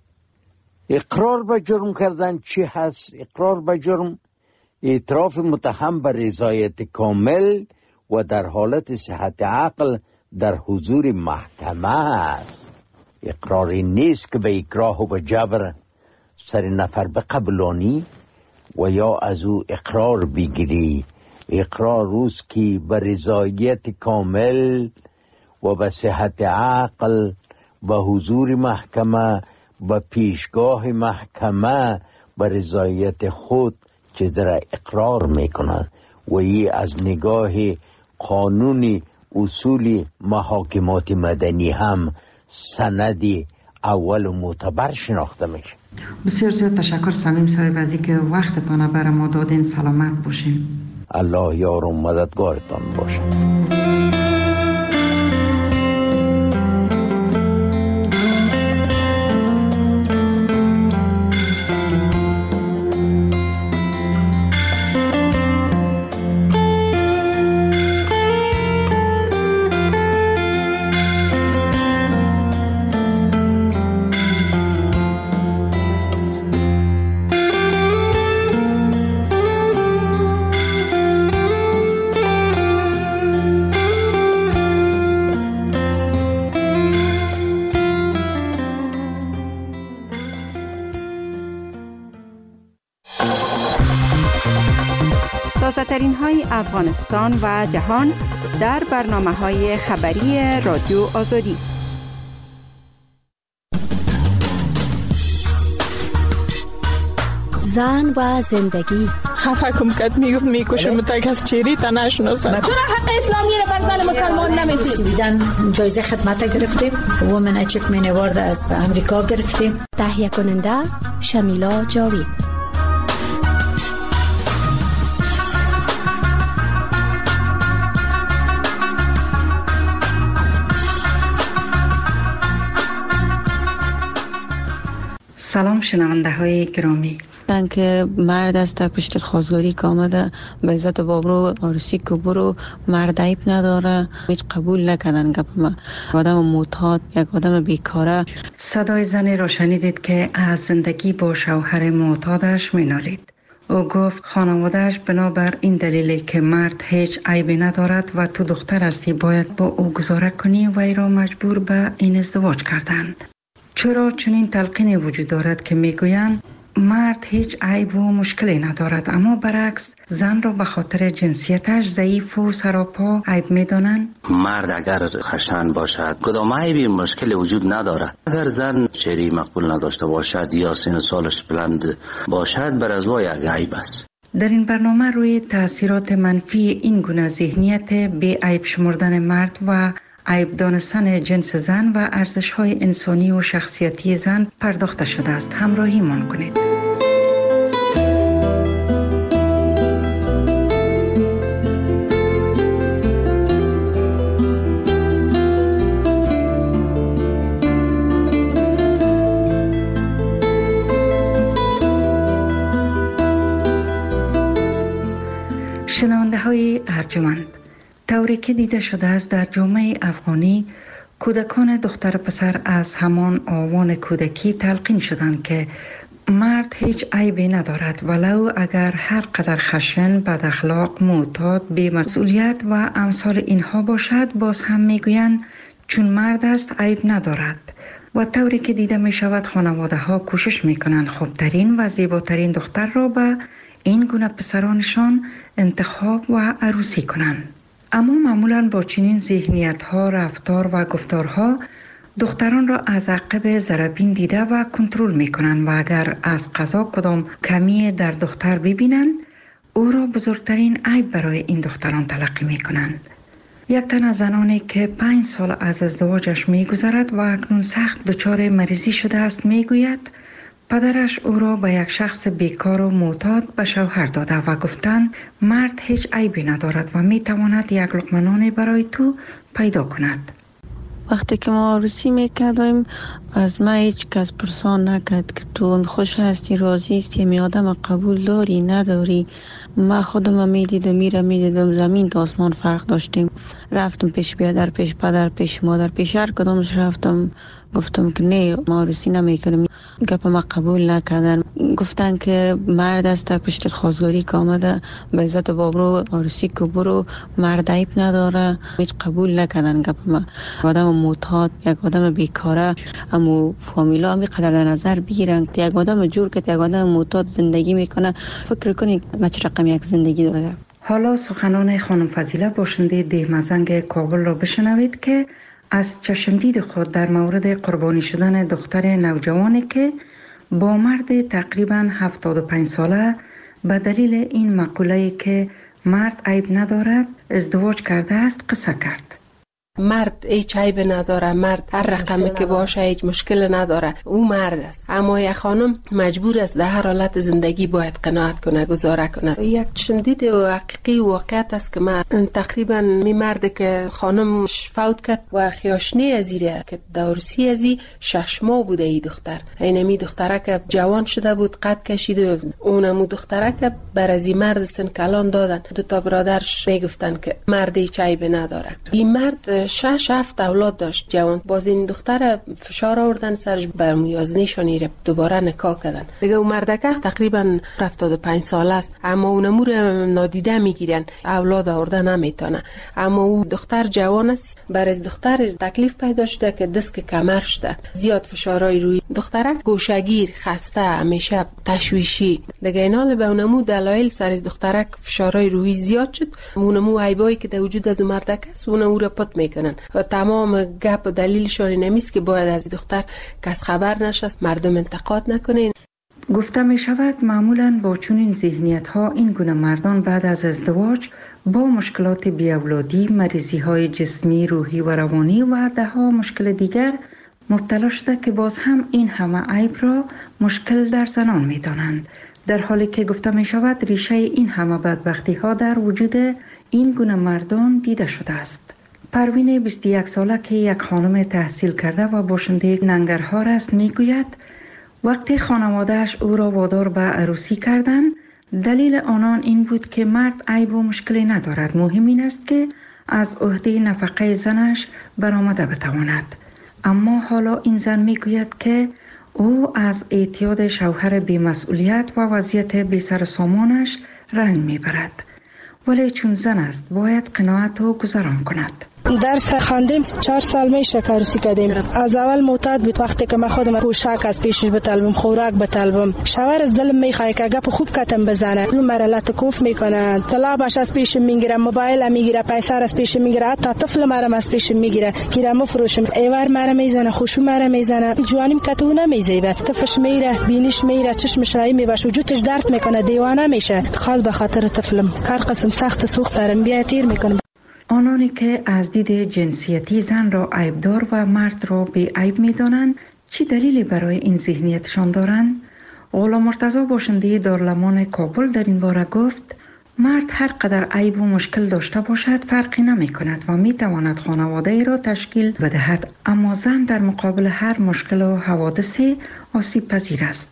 اقرار به جرم کردن چی هست؟ اقرار به جرم اعتراف متهم به رضایت کامل و در حالت صحت عقل در حضور محکمه است. اقراری نیست که به اکراه و به جبر سر نفر بقبلانی و یا از او اقرار بگیری. اقرار روز که به رضایت کامل و به صحت عقل به حضور محکمه به پیشگاه محکمه به رضایت خود چیز را اقرار میکنند و این از نگاه قانون اصول محاکمات مدنی هم سندی اول و معتبر شناخته میشه. بسیار زیاد تشکر صمیم صاحب از اینکه وقتتان برای ما دادین. سلامت باشین. الله یار و مددگارتان باشه. تازه‌ترین های افغانستان و جهان در برنامه‌های خبری رادیو آزادی. زن و زندگی. خفه کم کت میکشم تا کس چیری تا نشناسم. چرا حق اسلامی را بر زن مسلمان نمیدید؟ سویدن جایزه خدمت گرفتیم. وومن اچیومنت اوارد از امریکا گرفتیم. تهیه کننده شمیلا جاوید. سلام شنونده های گرامی. که مرد است پشت خواستگاری که آمده به عزت بابرو آرسی که برو مرد عیب نداره، هیچ قبول نکردن گپ ما. آدم معتاد، یک آدم بیکاره. صدای زنی را شنیدید که از زندگی با شوهر معتادش مینالید. او گفت خانوادهش بنابر این دلیلی که مرد هیچ عیبی ندارد و تو دختر هستی باید با او گذاره کنی و ای را مجبور به این ازدواج کردند. چرا چنین تلقینی وجود دارد که میگویند مرد هیچ عیب و مشکلی ندارد، اما برعکس زن را به خاطر جنسیتش ضعیف و سراپا عیب می‌دانند. مرد اگر خشن باشد کدام عیبی مشکلی وجود ندارد. اگر زن چهره مقبول نداشته باشد یا سن سالش بلند باشد بر از وای یک عیب است. در این برنامه روی تأثیرات منفی این گونه ذهنیت بی عیب شمردن مرد و عیب دانستن جنس زن و ارزش‌های انسانی و شخصیتی زن پرداخته شده است. همراهیمان کنید. شنونده های ارجمند، طوری که دیده شده است در جامعه افغانی کودکان دختر پسر از همان آوان کودکی تلقین شدند که مرد هیچ عیبی ندارد، ولو اگر هر قدر خشن، بد اخلاق، معتاد، بی مسئولیت و امثال اینها باشد باز هم میگویند چون مرد است عیب ندارد. و طوری که دیده می شود خانواده ها کوشش می کنند خوبترین و زیباترین دختر را به این گونه پسرانشان انتخاب و عروسی کنند. اما معمولاً با چنین ذهنیت ها، رفتار و گفتارها دختران را از عقب ضربین دیده و کنترل می کنند و اگر از قضا کدام کمی در دختر ببینند او را بزرگترین عیب برای این دختران تلقی می کنند. یک تن از زنانی که 5 سال از ازدواجش می گذرد و اکنون سخت دچار مریضی شده است می گوید پدرش او را به یک شخص بیکار و معتاد به شوهر داده و گفتند مرد هیچ عیبی ندارد و می تواند یک لقمه نان برای تو پیدا کند. وقتی که ما عروسی میکردیم از ما هیچ کس پرسان نکرد که تو خوش هستی، راضی هستی، می آدم قبول داری نداری. ما خودم میدیدم زمین تا آسمان فرق داشتیم. رفتم پیش بیادر، پیش پدر، پیش مادر، پیش هر کدامش رفتم گفتم که نه ما عروسی نمیکنیم. گپ ما قبول نکردن، گفتن که مرد است پشت خواستگاری که آمده به عزت بابرو عروسی که برو، مرد عیب نداره. هیچ قبول نکردن گپ ما. آدم معتاد، یک آدم بیکاره، اما فامیلا هم قدر در نظر بگیرن که یک آدم جور که یک آدم معتاد زندگی میکنه فکر کنید ما چه رقم یک زندگی داده. حالا سخنان خانم فضیله باشنده دهمزنگ کابل را بشنوید که از چشمدید خود در مورد قربانی شدن دختر نوجوانی که با مرد تقریباً 75 ساله به دلیل این مقوله که مرد عیب ندارد ازدواج کرده است قصه کرد. مرد هیچ عیب نداره، مرد هر رقمی که باشه هیچ مشکل نداره، او مرد است. اما یک خانم مجبور است در هر حالت زندگی باید قناعت کنه، گزاره کنه. یک شدید و حقیقی واقعیت است که من تقریبا می مرد که خانم فوت کرد و خیاشنی ازیره که دورسی ازی 6 ماه بوده ای دختر. اینمی دختره که جوان شده بود قد کشید و اونمو دختره که بر ازی مرد سن کلان دادن. 2 برادرش میگفتن که مرد هیچ عیب نداره. این مرد 6-7 اولاد داشت جوان. باز این دختر فشار آوردن سرش بر مویازنیشانی رو دوباره نکاح کردن. دیگه اون مردکه تقریبا 75 ساله است، اما اونمو رو نادیده میگیرن، اولاد آورده نمیتونه. اما او دختر جوان است، بر از دختر تکلیف پیدا شده که دست کمر شده، زیاد فشارای روی دخترک، گوشگیر، خسته، همیشه تشویشی. دیگه اینا به اونمو دلایل سر از دخترک فشارای روی زیاد شد. اونمو عیبایی که در وجود از مردک است اونمو رو پت میکنن و تمام گپ و دلیلشون نمیست که باید از دختر کس خبر نشست، مردم انتقاد نکنین. گفته می شود معمولاً با چنین ذهنیت ها این گونه مردان بعد از ازدواج با مشکلات بیاولادی، مریضی های جسمی، روحی و روانی و دهها مشکل دیگر مبتلا شده که باز هم این همه عیب را مشکل در زنان می دانند، در حالی که گفته می شود ریشه این همه بدبختی ها در وجود این گونه مردان دیده شده است. پروین 21 ساله که یک خانم تحصیل کرده و باشنده ننگرهار است میگوید وقتی خانواده‌اش او را وادار به عروسی کردند دلیل آنان این بود که مرد عیب و مشکلی ندارد، مهم این است که از عهده نفقه زنش برآمده بتواند. اما حالا این زن میگوید که او از اعتیاد شوهر بی‌مسئولیت و وضعیت بی سر و سامانش رنج میبرد، ولی چون زن است باید قناعت و گذران کند. درس خواندیم 4 سال میشه کارسی کردیم. از اول معتاد بود. وقتی که من خودم پوشاک از پیشش بطلبم، خوراک بطلبم، شوهر از دلم میخواد که گپ خوب کتم بزنه، اون مرحله کوف میکنه، طلبش از پیش میگیره، موبایل میگیره، پیسه از پیش میگیره، حتی طفل مرا از پیش میگیره، گیرم مفروشم، ایوار مرا میزنه، خوشو مرا میزنه، جوانیم کتو نمیزیبه، طفلش میره، بینیش میره، چشمش رای میباشه، وجودش درد میکنه، دیوانه میشه. خاص به خاطر طفلم کار قسم سخت سوخت دارم بیا تیر میکنه. آنانی که از دید جنسیتی زن را عیبدار و مرد را بی عیب میدانند چی دلیلی برای این ذهنیتشان دارند؟ غلام مرتضی باشنده دارالمان کابل در این باره گفت مرد هر قدر عیب و مشکل داشته باشد فرقی نمی کند و می تواند خانواده ای را تشکیل بدهد، اما زن در مقابل هر مشکل و حوادثی آسیب پذیر است.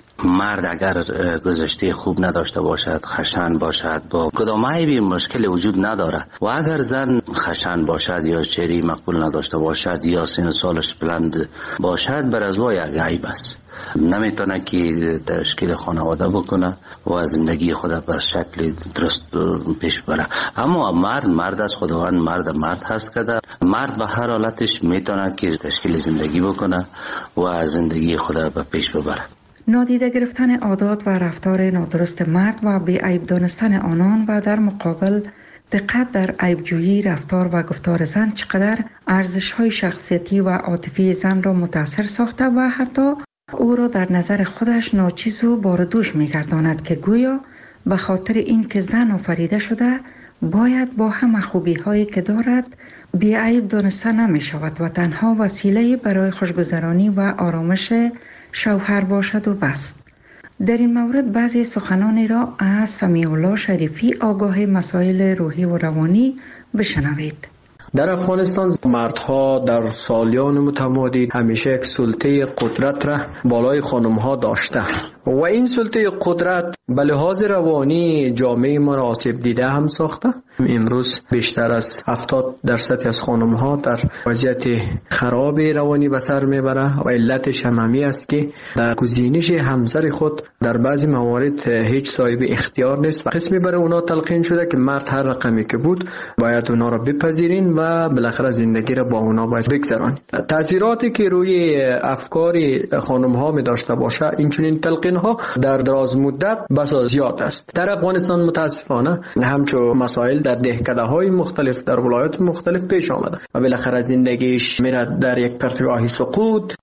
مرد اگر گذشته خوب نداشته باشد، خشن باشد، با کدام عیبی مشکل وجود نداره، و اگر زن خشن باشد یا چهره مقبول نداشته باشد یا سن سالش بلند باشد، بر از وای یک عیب است. نمیتونه که تشکیل خانواده بکنه و زندگی خود به شکل درست پیش بره. اما مرد از خداوند مرد هست که مرد به هر حالتش میتونه که تشکیل زندگی بکنه و زندگی خود به پیش ببره. نادیده گرفتن عادات و رفتار نادرست مرد و بی عیب دانستن آنان و در مقابل دقت در عیبجویی رفتار و گفتار زن چقدر ارزش‌های شخصیتی و عاطفی زن را متاثر ساخته و حتی او را در نظر خودش ناچیز و باردوش می‌گرداند که گویا به خاطر این که زن آفریده شده باید با همه خوبی‌هایی که دارد بی عیب دانسته نمی‌شود و تنها وسیله برای خوشگذرانی و آرامش شوهر باشد و بس. در این مورد بعضی سخنانی را از سمیع الله شریفی آگاه مسائل روحی و روانی بشنوید. در افغانستان مردها در سالیان متمادی همیشه یک سلطه قدرت را بالای خانمها داشته و این سلطه قدرت به لحاظ روانی جامعه ما را آسیب دیده هم ساخته. امروز بیشتر از 70% از خانمها در وضعیت خراب روانی به سر میبره و علتش همین است که در گزینش همسر خود در بعضی موارد هیچ صاحب اختیار نیست و قسمی برای اونا تلقین شده که مرد هر رقمی که بود باید اونا را بپذیرین و بالاخره زندگی را با اونا باید بگذرانید. تاثیراتی که روی افکار خانمها می داشته باشه این چنین تلقین ها در دراز مدت بسا زیاد است. در افغانستان متاسفانه همچون مسائل در دهکده های مختلف در ولایات مختلف پیش آمده و بالاخره زندگیش میره در یک پرتگاهی سقوط.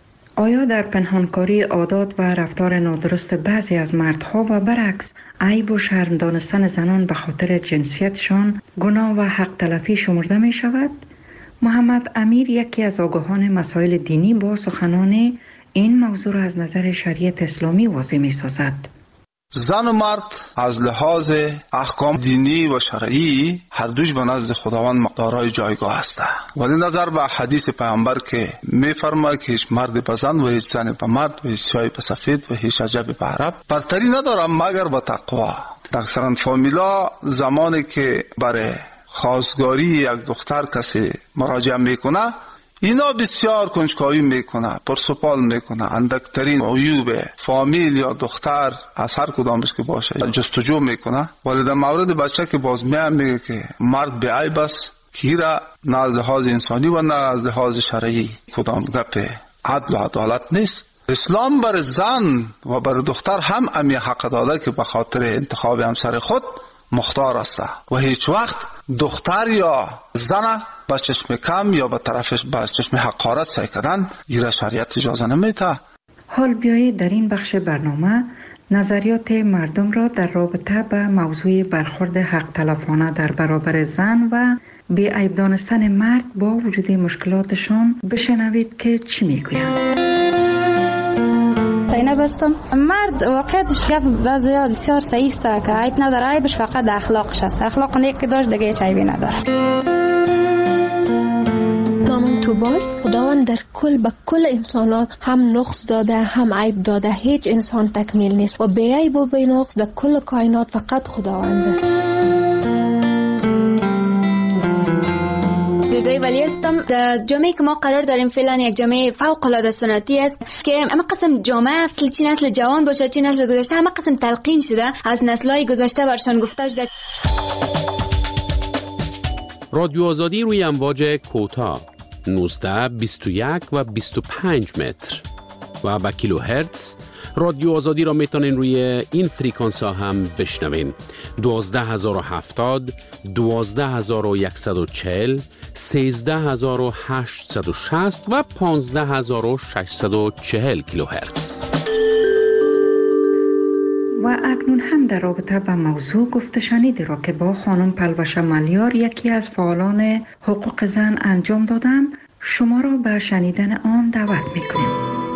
آیا در پنهانکاری عادات و رفتار نادرست بعضی از مردها و برعکس عیب و شرم دانستن زنان به خاطر جنسیتشان گناه و حق تلفی شمرده می شود؟ محمد امیر یکی از آگاهان مسائل دینی با سخنان این موضوع را از نظر شریعت اسلامی واضح می سازد. زن و مرد از لحاظ احکام دینی و شرعی هر دوش به نزد خداوند دارای جایگاه هستند، ولی نظر به حدیث پیامبر که می‌فرماید که هیچ مرد به زن و هیچ زن به مرد و هیچ سیاه به سفید و هیچ عجب به عرب برتری ندارد مگر به تقوا. اکثرا فامیلا زمانی که برای خواستگاری یک دختر کسی مراجعه میکنه اینا بسیار کنجکاوی میکنه، پرسپال میکنه، اندکترین عیوب فامیل یا دختر از هر کدامش که باشه جستجو میکنه. ولی در مورد بچه که باز میگه که مرد به عیب است که را نه از لحاظ انسانی و نه از لحاظ شرعی کدام گپ عدل و عدالت نیست. اسلام بر زن و بر دختر هم امی حق داده که به خاطر انتخاب همسر خود مختار است و هیچ وقت دختر یا زن با چشم کم یا با طرفش با چشم حقارت سعی کردن ایره شریعت اجازه نمیده. حال بیایید در این بخش برنامه نظریات مردم را در رابطه با موضوع برخورد حق تلفانه در برابر زن و بی عیب دانستن مرد با وجود مشکلاتشان بشنوید که چی میگویند. سینه بستم. مرد واقعیتش گپ بعضیا بسیار صحیح است که عیب نداره، عیبش فقط اخلاقش است. اخلاق نیک که داشت دیگه هیچ عیبی نداره. نامم تو باز خداوند در کل به کل انسانات هم نقص داده هم عیب داده، هیچ انسان تکمیل نیست و بی عیب و بی نقص در کل کائنات فقط خداوند است. دوزای ولی هستم. در جامعه که ما قرار داریم فعلا یک جامعه فوق العاده سنتی است که همه قسم جامعه چه نسل جوان باشه چه نسل گذشته همه قسم تلقین شده، از نسل‌های گذشته برشان گفته شده. رادیو آزادی روی امواج کوتاه 19 21 و 25 متر و با کیلو هرتز رادیو آزادی را میتونین روی این فریکانس ها هم بشنوین. 12070 12140 13860 و 15640 کیلو هرتز. و اکنون هم در رابطه با موضوع گفته شنیدی را که با خانم پلوشه ملیار، یکی از فعالان حقوق زن، انجام دادم، شما را به شنیدن آن دعوت میکنیم.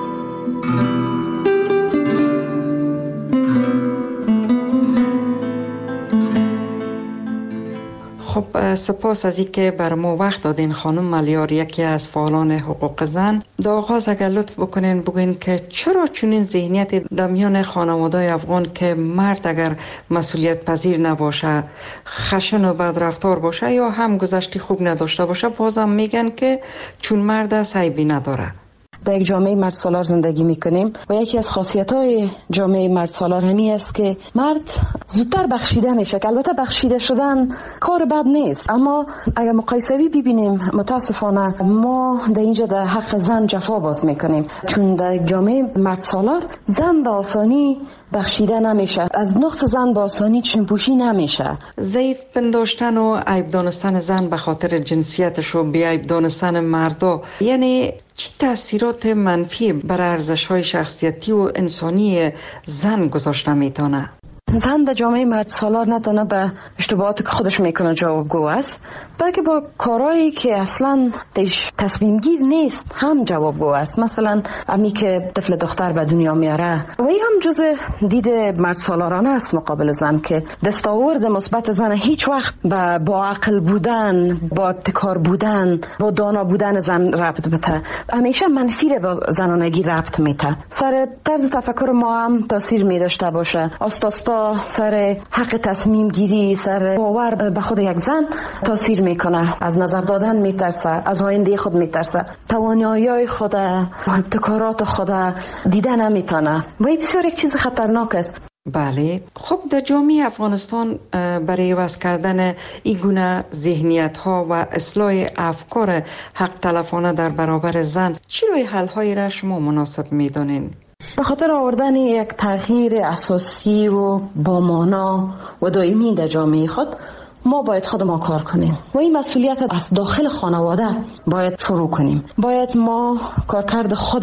خب سپاس از اینکه بر ما وقت دادین خانم ملیار، یکی از فعالان حقوق زن. در آغاز اگر لطف بکنین بگوین که چرا چنین ذهنیت در میان خانواده‌های افغان که مرد اگر مسئولیت پذیر نباشه، خشن و بدرفتار باشه یا هم گذشته خوب نداشته باشه، بازم میگن که چون مرد است عیبی نداره؟ در یک جامعه مرد سالار زندگی میکنیم و یکی از خاصیت‌های جامعه مرد سالار همی است که مرد زودتر بخشیده میشه. که البته بخشیده شدن کار بد نیست، اما اگر مقایسوی ببینیم متاسفانه ما در اینجا در حق زن جفا باز میکنیم، چون در یک جامعه مرد سالار زن به آسانی بخشیده نمیشه، از نقص زن به آسانی چشم‌پوشی نمیشه. ضعیف پنداشتن و عیب دانستن زن به خاطر جنسیتش و بی عیب دانستن مردا، یعنی چه تأثیرات منفی بر ارزش‌های شخصیتی و انسانی زن گذاشته میتونه؟ زن در جامعه مرد سالار نه تنها به اشتباهاتی که خودش میکنه جوابگو است، بلکه با کارهایی که اصلا تصمیم گیر نیست هم جوابگو است. مثلا امی که طفل دختر به دنیا میاره و این هم جز دید مرد سالارانه است مقابل زن، که دستاورد مثبت زن هیچ وقت با عقل بودن، با ابتکار بودن، با دانا بودن زن ربط بده، همیشه منفی رو با زنانگی ربط میده. سر طرز تفکر ما هم تاثیر میداشته باشه، آستا سر حق تصمیم گیری، سر باور به خود یک زن تاثیر میکنه، از نظر دادن میترسه، از آینده خود میترسه، توانایی‌های خود، ابتکارات خود دیدن نمیتونه و این بسیار یک چیز خطرناک است. بله، خب در جامعه افغانستان برای عوض کردن این گونه ذهنیت ها و اصلاح افکار حق تلفانه در برابر زن چی روی حل های را شما مناسب میدونین؟ به خاطر آوردن یک تغییر اساسی و با مانا و دائمی در جامعه خود، ما باید خود ما کار کنیم و این مسئولیت از داخل خانواده باید شروع کنیم. باید ما کارکرد خود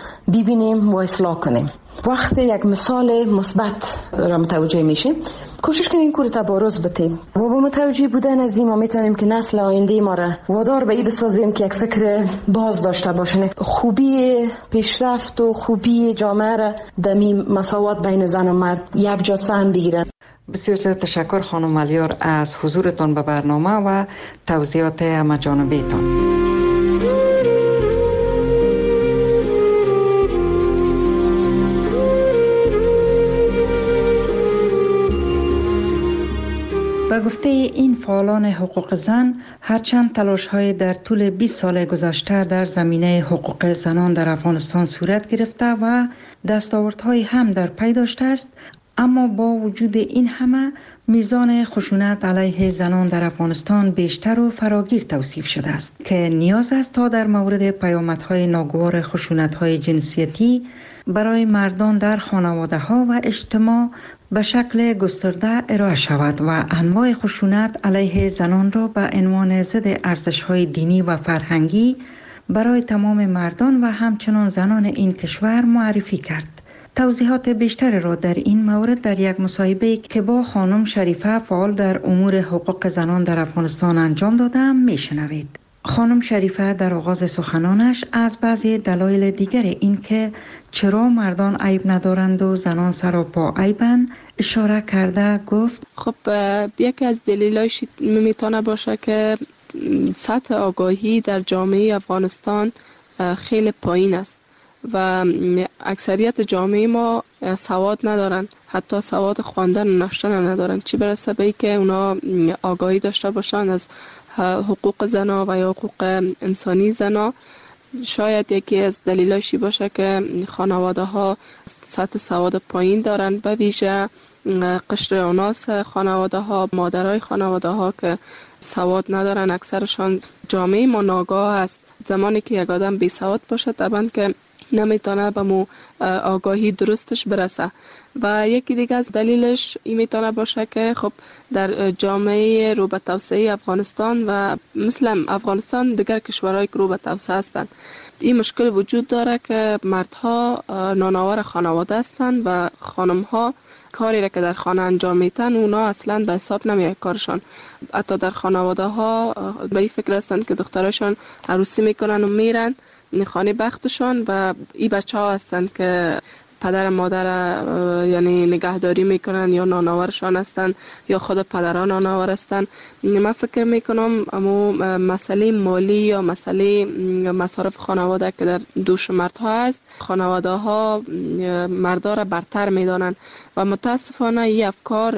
ببینیم و اصلاح کنیم. وقتی یک مثال مثبت را متوجه میشیم، کوشش کنیم کور تبارز بتیم و با متوجه بودن از این ما میتونیم که نسل آینده ما را وادار به این بسازیم که یک فکر باز داشته باشن. خوبی پیشرفت و خوبی جامعه را در مساوات بین زن و مرد یک جا سهم بگیرن. بسیار زیاد تشکر خانم ملیار از حضورتان به برنامه و توضیحات همه‌جانبه‌تان. به گفته این فعالان حقوق زن، هرچند تلاش‌های در طول 20 سال گذشته در زمینه حقوق زنان در افغانستان صورت گرفته و دستاوردهای هم در پی داشته است، اما با وجود این همه میزان خشونت علیه زنان در افغانستان بیشتر و فراگیر توصیف شده است که نیاز است تا در مورد پیامدهای ناگوار خشونت‌های جنسیتی برای مردان در خانواده‌ها و اجتماع به شکل گسترده ارائه شود و انواع خشونت علیه زنان را به عنوان ضد ارزش‌های دینی و فرهنگی برای تمام مردان و همچنان زنان این کشور معرفی کرد. توضیحات بیشتر را در این مورد در یک مصاحبه که با خانم شریفه فعال در امور حقوق زنان در افغانستان انجام دادم میشنوید. خانم شریفه در آغاز سخنانش از بعضی دلایل دیگر این که چرا مردان عیب ندارند و زنان سراپا عیبند اشاره کرده گفت: خب یکی از دلایلش میتونه باشه که سطح آگاهی در جامعه افغانستان خیلی پایین است و اکثریت جامعه ما سواد ندارن، حتی سواد خواندن و نوشتن ندارن، چی برسه به که اونا آگاهی داشته باشن از حقوق زنا و یا حقوق انسانی زنا. شاید یکی از دلایلش باشه که خانواده ها سطح سواد پایین دارن، به ویژه قشر اوناس خانواده ها، مادرای خانواده ها که سواد ندارن، اکثرشان جامعه ما ناگاه است. زمانی که یک آدم بی سواد باشه طبعا که نمیتونه به مو آگاهی درستش برسه. و یکی دیگه از دلیلش این میتونه باشه که خب در جامعه رو به توسعه افغانستان و مثل افغانستان دیگر کشورهای که رو به توسعه هستند، این مشکل وجود داره که مردها نانآور خانواده هستند و خانمها کاری را که در خانه انجام میتن اونا اصلا به حساب نمیاد کارشان. حتی در خانواده ها به این فکر هستند که دختراشان عروسی میکنن و میرن خانه بختشان و این بچه ها هستند که پدر مادر یعنی نگهداری میکنن یا نانآورشان هستند یا خود پدران نانآور هستند. من فکر میکنم اما مسئله مالی یا مسئله مصارف خانواده که در دوش مردها هست، خانواده ها مردا را برتر میدانند و متاسفانه این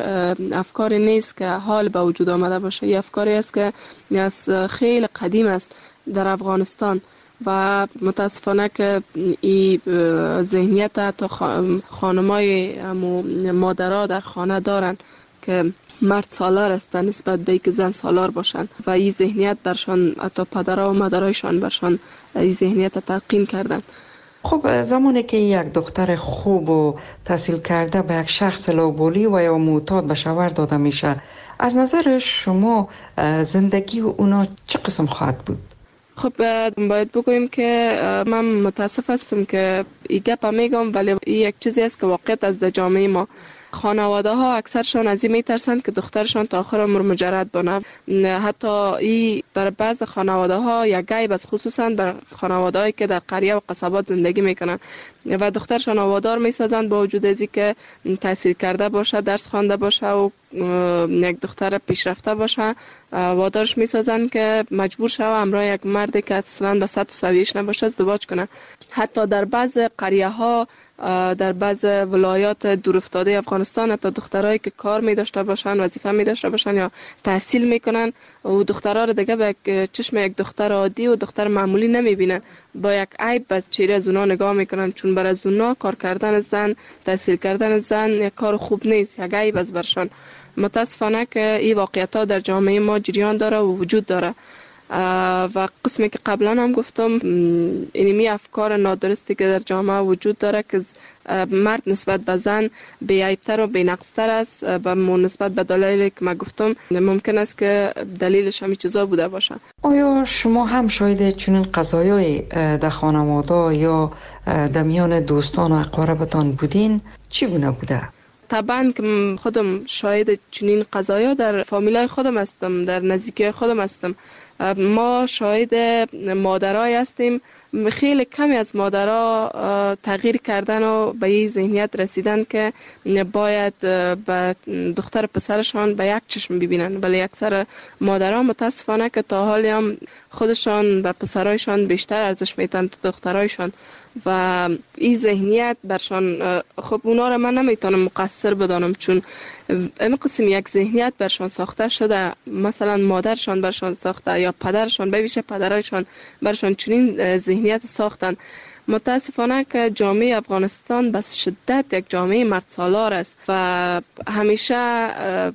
افکاری نیست که حال به وجود آمده باشه. این افکاری است که از خیلی قدیم است در افغانستان و متاسفانه که این ذهنیت تا خانمای مادرها در خانه دارن که مرد سالار هستن نسبت به اینکه زن سالار باشن و این ذهنیت برشان حتی پدرها و مادرایشان برشان این ذهنیت تلقین کردن. خب زمانی که یک دختر خوب و تحصیل کرده به یک شخص لوبولی و یا معتاد به شوهر داده میشه، از نظر شما زندگی اونا چه قسم خواهد بود؟ خب باید بگویم که من متاسف هستم که این گپ میگم، ولی این یک چیزی است که واقعیت از جامعه ما. خانواده ها اکثرشان از این میترسند که دخترشان تا آخر عمر مجرد بانه. حتی این بر بعض خانواده ها یک عیب است، خصوصا بر خانواده هایی که در قریه و قصبات زندگی میکنن و دخترشان وادار میسازند با وجود از اینکه تحصیل کرده باشه، درس خوانده باشه و یک دختر پیشرفته باشه، وادارش میسازند که مجبور شوه همراه یک مردی که اصلا به سطح سویش نباشه ازدواج کنه. حتی در بعض قریه ها، در بعض ولایات دورافتاده افغانستان، حتی دخترایی که کار می داشته باشن، وظیفه می داشته باشن یا تحصیل میکنن و دخترها رو دیگه به چشم یک دختر عادی و دختر معمولی نمی بینن، با یک عیب به چهره از اونا نگاه میکنن، چون برای از اونا کار کردن زن، تحصیل کردن زن یک کار خوب نیست، یک عیب از برشان. متاسفانه که این واقعیت ها در جامعه ما جریان داره و وجود داره و قسمی که قبلا هم گفتم اینمی افکار نادرستی که در جامعه وجود داره که مرد نسبت به زن بی‌عیب‌تر و بی‌نقص‌تر است و نسبت به دلایلی که من گفتم ممکن است که دلیلش همین چیزا بوده باشه. آیا شما هم شاید چنین قضایای در خانواده یا در میان دوستان و اقاربتان بودین؟ چگونه بوده؟ طبعا که خودم شاهد چنین قضایا در فامیلای خودم هستم، در نزدیکی خودم هستم. ما شاهد مادرای هستیم، خیلی کمی از مادرها تغییر کردن و به این ذهنیت رسیدن که باید به دختر پسرشان به یک چشم ببینن، ولی اکثر مادرها متاسفانه که تا حالی هم خودشان به پسرایشان بیشتر ارزش میدن تا دخترایشان و این ذهنیت برشان، خب اونا را من نمیتونم مقصر بدانم، چون این قسم یک ذهنیت برشان ساخته شده، مثلا مادرشان برشان ساخته یا پدرشان، به ویژه پدرایشان برشان چنین ذهنیت ساختن. متاسفانه که جامعه افغانستان به شدت یک جامعه مرد سالار است و همیشه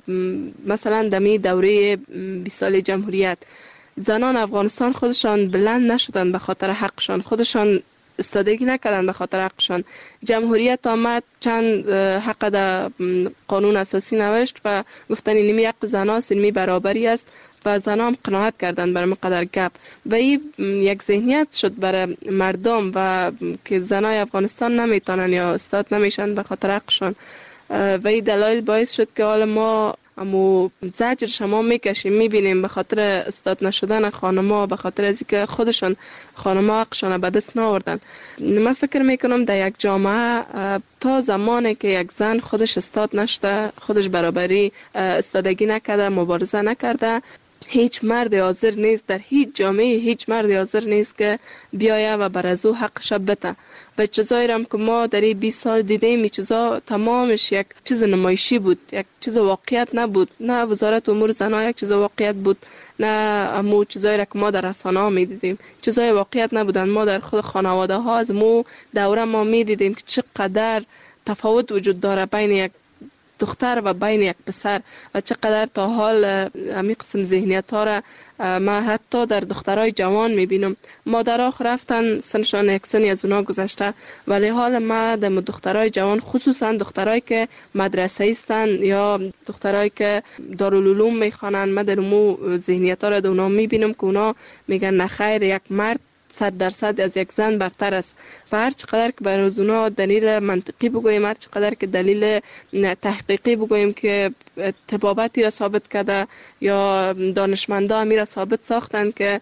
مثلا دمی دوره 20 سال جمهوریت زنان افغانستان خودشان بلند نشدن به خاطر حقشان، خودشان استادگی نکردن به خاطر حقشان. جمهوریت آمد، چند حق در قانون اساسی نوشت و گفتن اینمی حق زناست، اینمی برابری است و زنان هم قناعت کردن برای مقدر گپ و این یک ذهنیت شد برای مردم و که زنای افغانستان نمیتونن یا استاد نمیشن به خاطر حقشان و این دلایل باعث شد که حالا ما امو زجر شما میکشیم، میبینیم به خاطر استاد نشدن خانما، به خاطر از اینکه خودشان خانما حقشان به دست ناوردن. من فکر میکنم در یک جامعه تا زمانی که یک زن خودش استاد نشده، خودش برابری استادگی نکرده، مبارزه نکرده، هیچ مرد حاضر نیست، در هیچ جامعه هیچ مرد حاضر نیست که بیایه و بر از او حقش بده. و چیزایی هم که ما در 20 سال دیدیم، این چیزا تمامش یک چیز نمایشی بود، یک چیز واقعیت نبود. نه وزارت امور زنان یک چیز واقعیت بود، نه امو چیزایی که ما در رسانه‌ها می‌دیدیم چیزای واقعیت نبودن. ما در خود خانواده ها از مو دوره ما می‌دیدیم که چقدر تفاوت وجود داره بین یک دختر و بین یک پسر و چقدر تا حال همین قسم ذهنیت ها را ما حتی در دخترای جوان میبینم. مادرها رفتن سنشان یک سنی از اونا گذشته، ولی حال ما در دخترای جوان، خصوصا دخترایی که مدرسه ایستن یا دخترایی که دارالعلوم میخوانن، ما در مو ذهنیت ها را در اونا میبینم که اونا میگن نخیر، یک مرد 100% از یک زن برتر است. و هر چقدر که برای اونا دلیل منطقی بگوییم، هر چقدر که دلیل تحقیقی بگوییم که طبابتی را ثابت کرده یا دانشمندا همی را ثابت ساختن که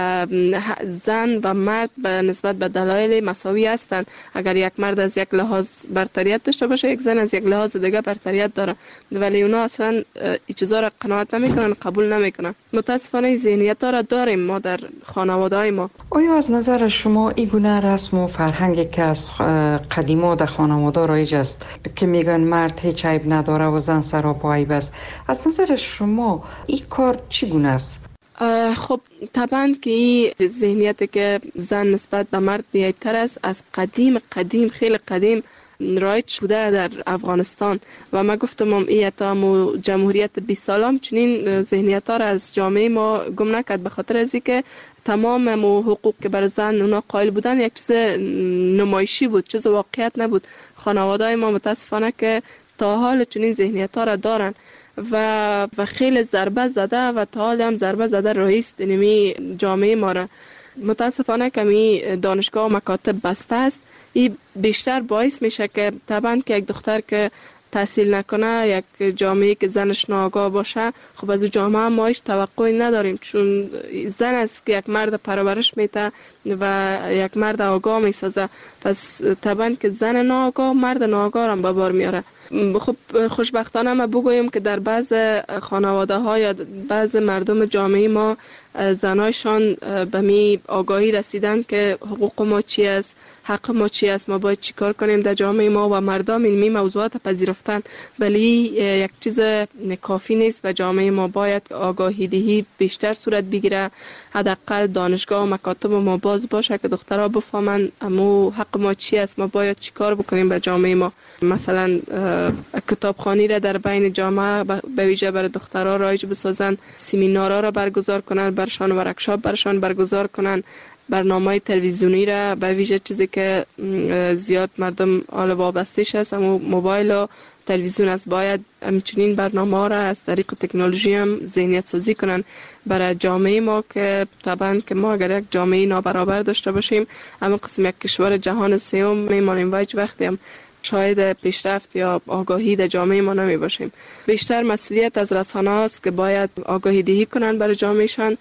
زن و مرد به نسبت به دلایل مساوی هستند. اگر یک مرد از یک لحاظ برتریت داشته باشه، یک زن از یک لحاظ دیگه برتریت داره، ولی اونا اصلا این چیزا را قناعت نمیکنن، قبول نمیکنن. متاسفانه ذهنیت ها را داریم ما در خانواده‌های ما. آیا از نظر شما این گونه رسم و فرهنگی که از قدیما در خانواده رایج است که میگن مرد هیچ عیب نداره و زن سراپا عیب است، از نظر شما این کار چگونه است؟ خب طبعا که این ذهنیت که زن نسبت به مرد بی‌عیب‌تر است از قدیم خیلی قدیم رایج شده در افغانستان و ما گفتم این تا جمهوریت 20 سالم چنین ذهنیت ها را از جامعه ما گم نکرد، به خاطر از اینکه تمام حقوق که بر زن اونا قائل بودن یک چیز نمایشی بود، چیز واقعیت نبود. خانواده‌های ما متاسفانه که تا حال چنین ذهنیت ها را دارن و خیلی ضربه زده و تا حال هم ضربه زده رئیس نمی جامعه ما را. متاسفانه کمی دانشگاه و مکاتب بسته است. این بیشتر باعث میشه که طبعا که یک دختر که تحصیل نکنه، یک جامعه که زنش ناآگاه باشه، خب از جامعه ما هیچ توقعی نداریم، چون زن است که یک مرد پرورش میده و یک مرد آگاه میسازه. پس طبعا که زن ناآگاه مرد ناآگاه را به بار میاره. خب خوشبختانه ما بگوییم که در بعض خانواده ها یا بعض مردم جامعه ما زنایشان به می آگاهی رسیدن که حقوق ما چی است، حق ما چی است، ما باید چی کار کنیم در جامعه ما و مردم علمی موضوعات پذیرفتن. ولی یک چیز کافی نیست و جامعه ما باید آگاهی دهی بیشتر صورت بگیره. حداقل دانشگاه و مکاتب ما باز باشه که دخترها بفهمن امو حق ما چی است، ما باید چی کار بکنیم به جامعه ما. مثلا کتابخوانی را در بین جامعه به ویژه برای دخترها رایج بسازن، سمینارها را برگزار کنن، برشان ورکشاپ برشان برگزار کنن، برنامه تلویزیونی را به ویژه چیزی که زیاد مردم حال وابسته‌اش هست اما موبایل و تلویزیون است، باید همچنین برنامه را از طریق تکنولوژی هم ذهنیت سازی کنن برای جامعه ما که طبعا که ما اگر یک جامعه نابرابر داشته باشیم، اما قسم یک کشور جهان سوم میمانیم و هیچ وقتی هم شاید پیشرفت یا آگاهی در جامعه ما نمی باشیم. بیشتر مسئولیت از رسانه است که باید آگاهی دهی کنن برای جامعهشان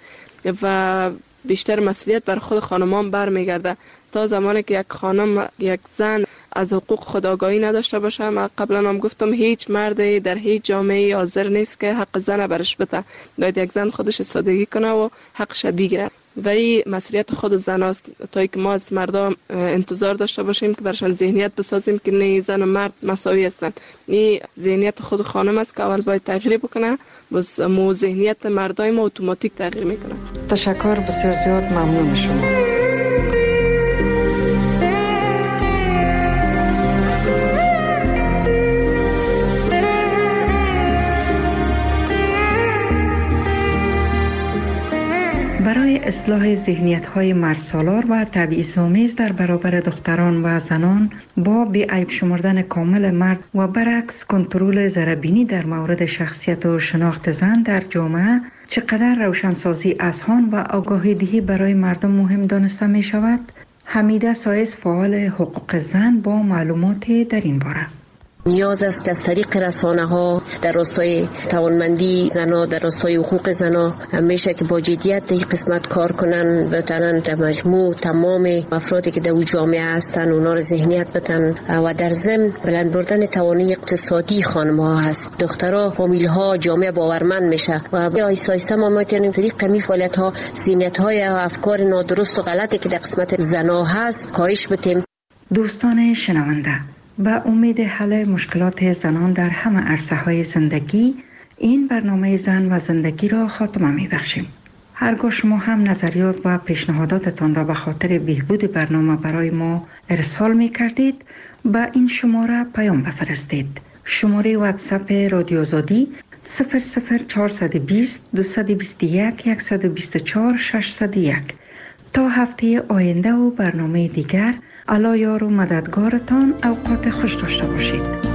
و بیشتر مسئولیت بر خود خانمان برمیگرده. تا زمانی که یک خانم، یک زن از حقوق خود آگاهی نداشته باشه، من قبلا هم گفتم هیچ مردی در هیچ جامعه حاضر نیست که حق زن برش بده. باید یک زن خودش سادگی کنه و حقش بگیره و این مسئولیت خود زن است. تا که ما از مردم انتظار داشته باشیم که برشان ذهنیت بسازیم که نه زن و مرد مساوی هستند. این ذهنیت خود خانم است که اول باید تغییر بکنه، بس مو ذهنیت مردای ما اتوماتیک تغییر میکنه. تشکر، بسیار زیاد ممنون شما. برای اصلاح ذهنیت‌های مردسالار و تبعیض‌آمیز در برابر دختران و زنان با بی‌عیب شمردن کامل مرد و برعکس کنترل ضرربینی در مورد شخصیت و شناخت زن در جامعه، چقدر روشنسازی اذهان و آگاهی دهی برای مردم مهم دانسته می شود؟ حمیده سایز، فعال حقوق زن، با معلومات در این باره. نیاز است که از طریق رسانه ها در راستای توانمندی زنها، در راستای حقوق زنها همیشه که با جدیت این قسمت کار کنن، بتونن در مجموع تمام افرادی که در جامعه هستن اونا رو ذهنیت بدن و در ضمن بلند بردن توانایی اقتصادی خانم ها هست. دخترها، فامیل ها، جامعه باورمند میشه و آیسته آیسته ما میتونیم طریق کمی فعالیت ها ذهنیت های و افکار نادرست و غلطی که در قسمت زنها هست کاهش بدیم. دوستان شنونده، با امید حل مشکلات زنان در همه عرصه‌های زندگی، این برنامه زن و زندگی را خاتمه می‌بخشیم. هرگاه شما هم نظریات و پیشنهاداتتان را به خاطر بهبود برنامه برای ما ارسال می‌کردید، با این شماره پیام بفرستید. شماره واتساپ رادیو آزادی 00420 221 124 601. تا هفته آینده و برنامه دیگر، الله یار و مددگارتان. اوقات خوش داشته باشید.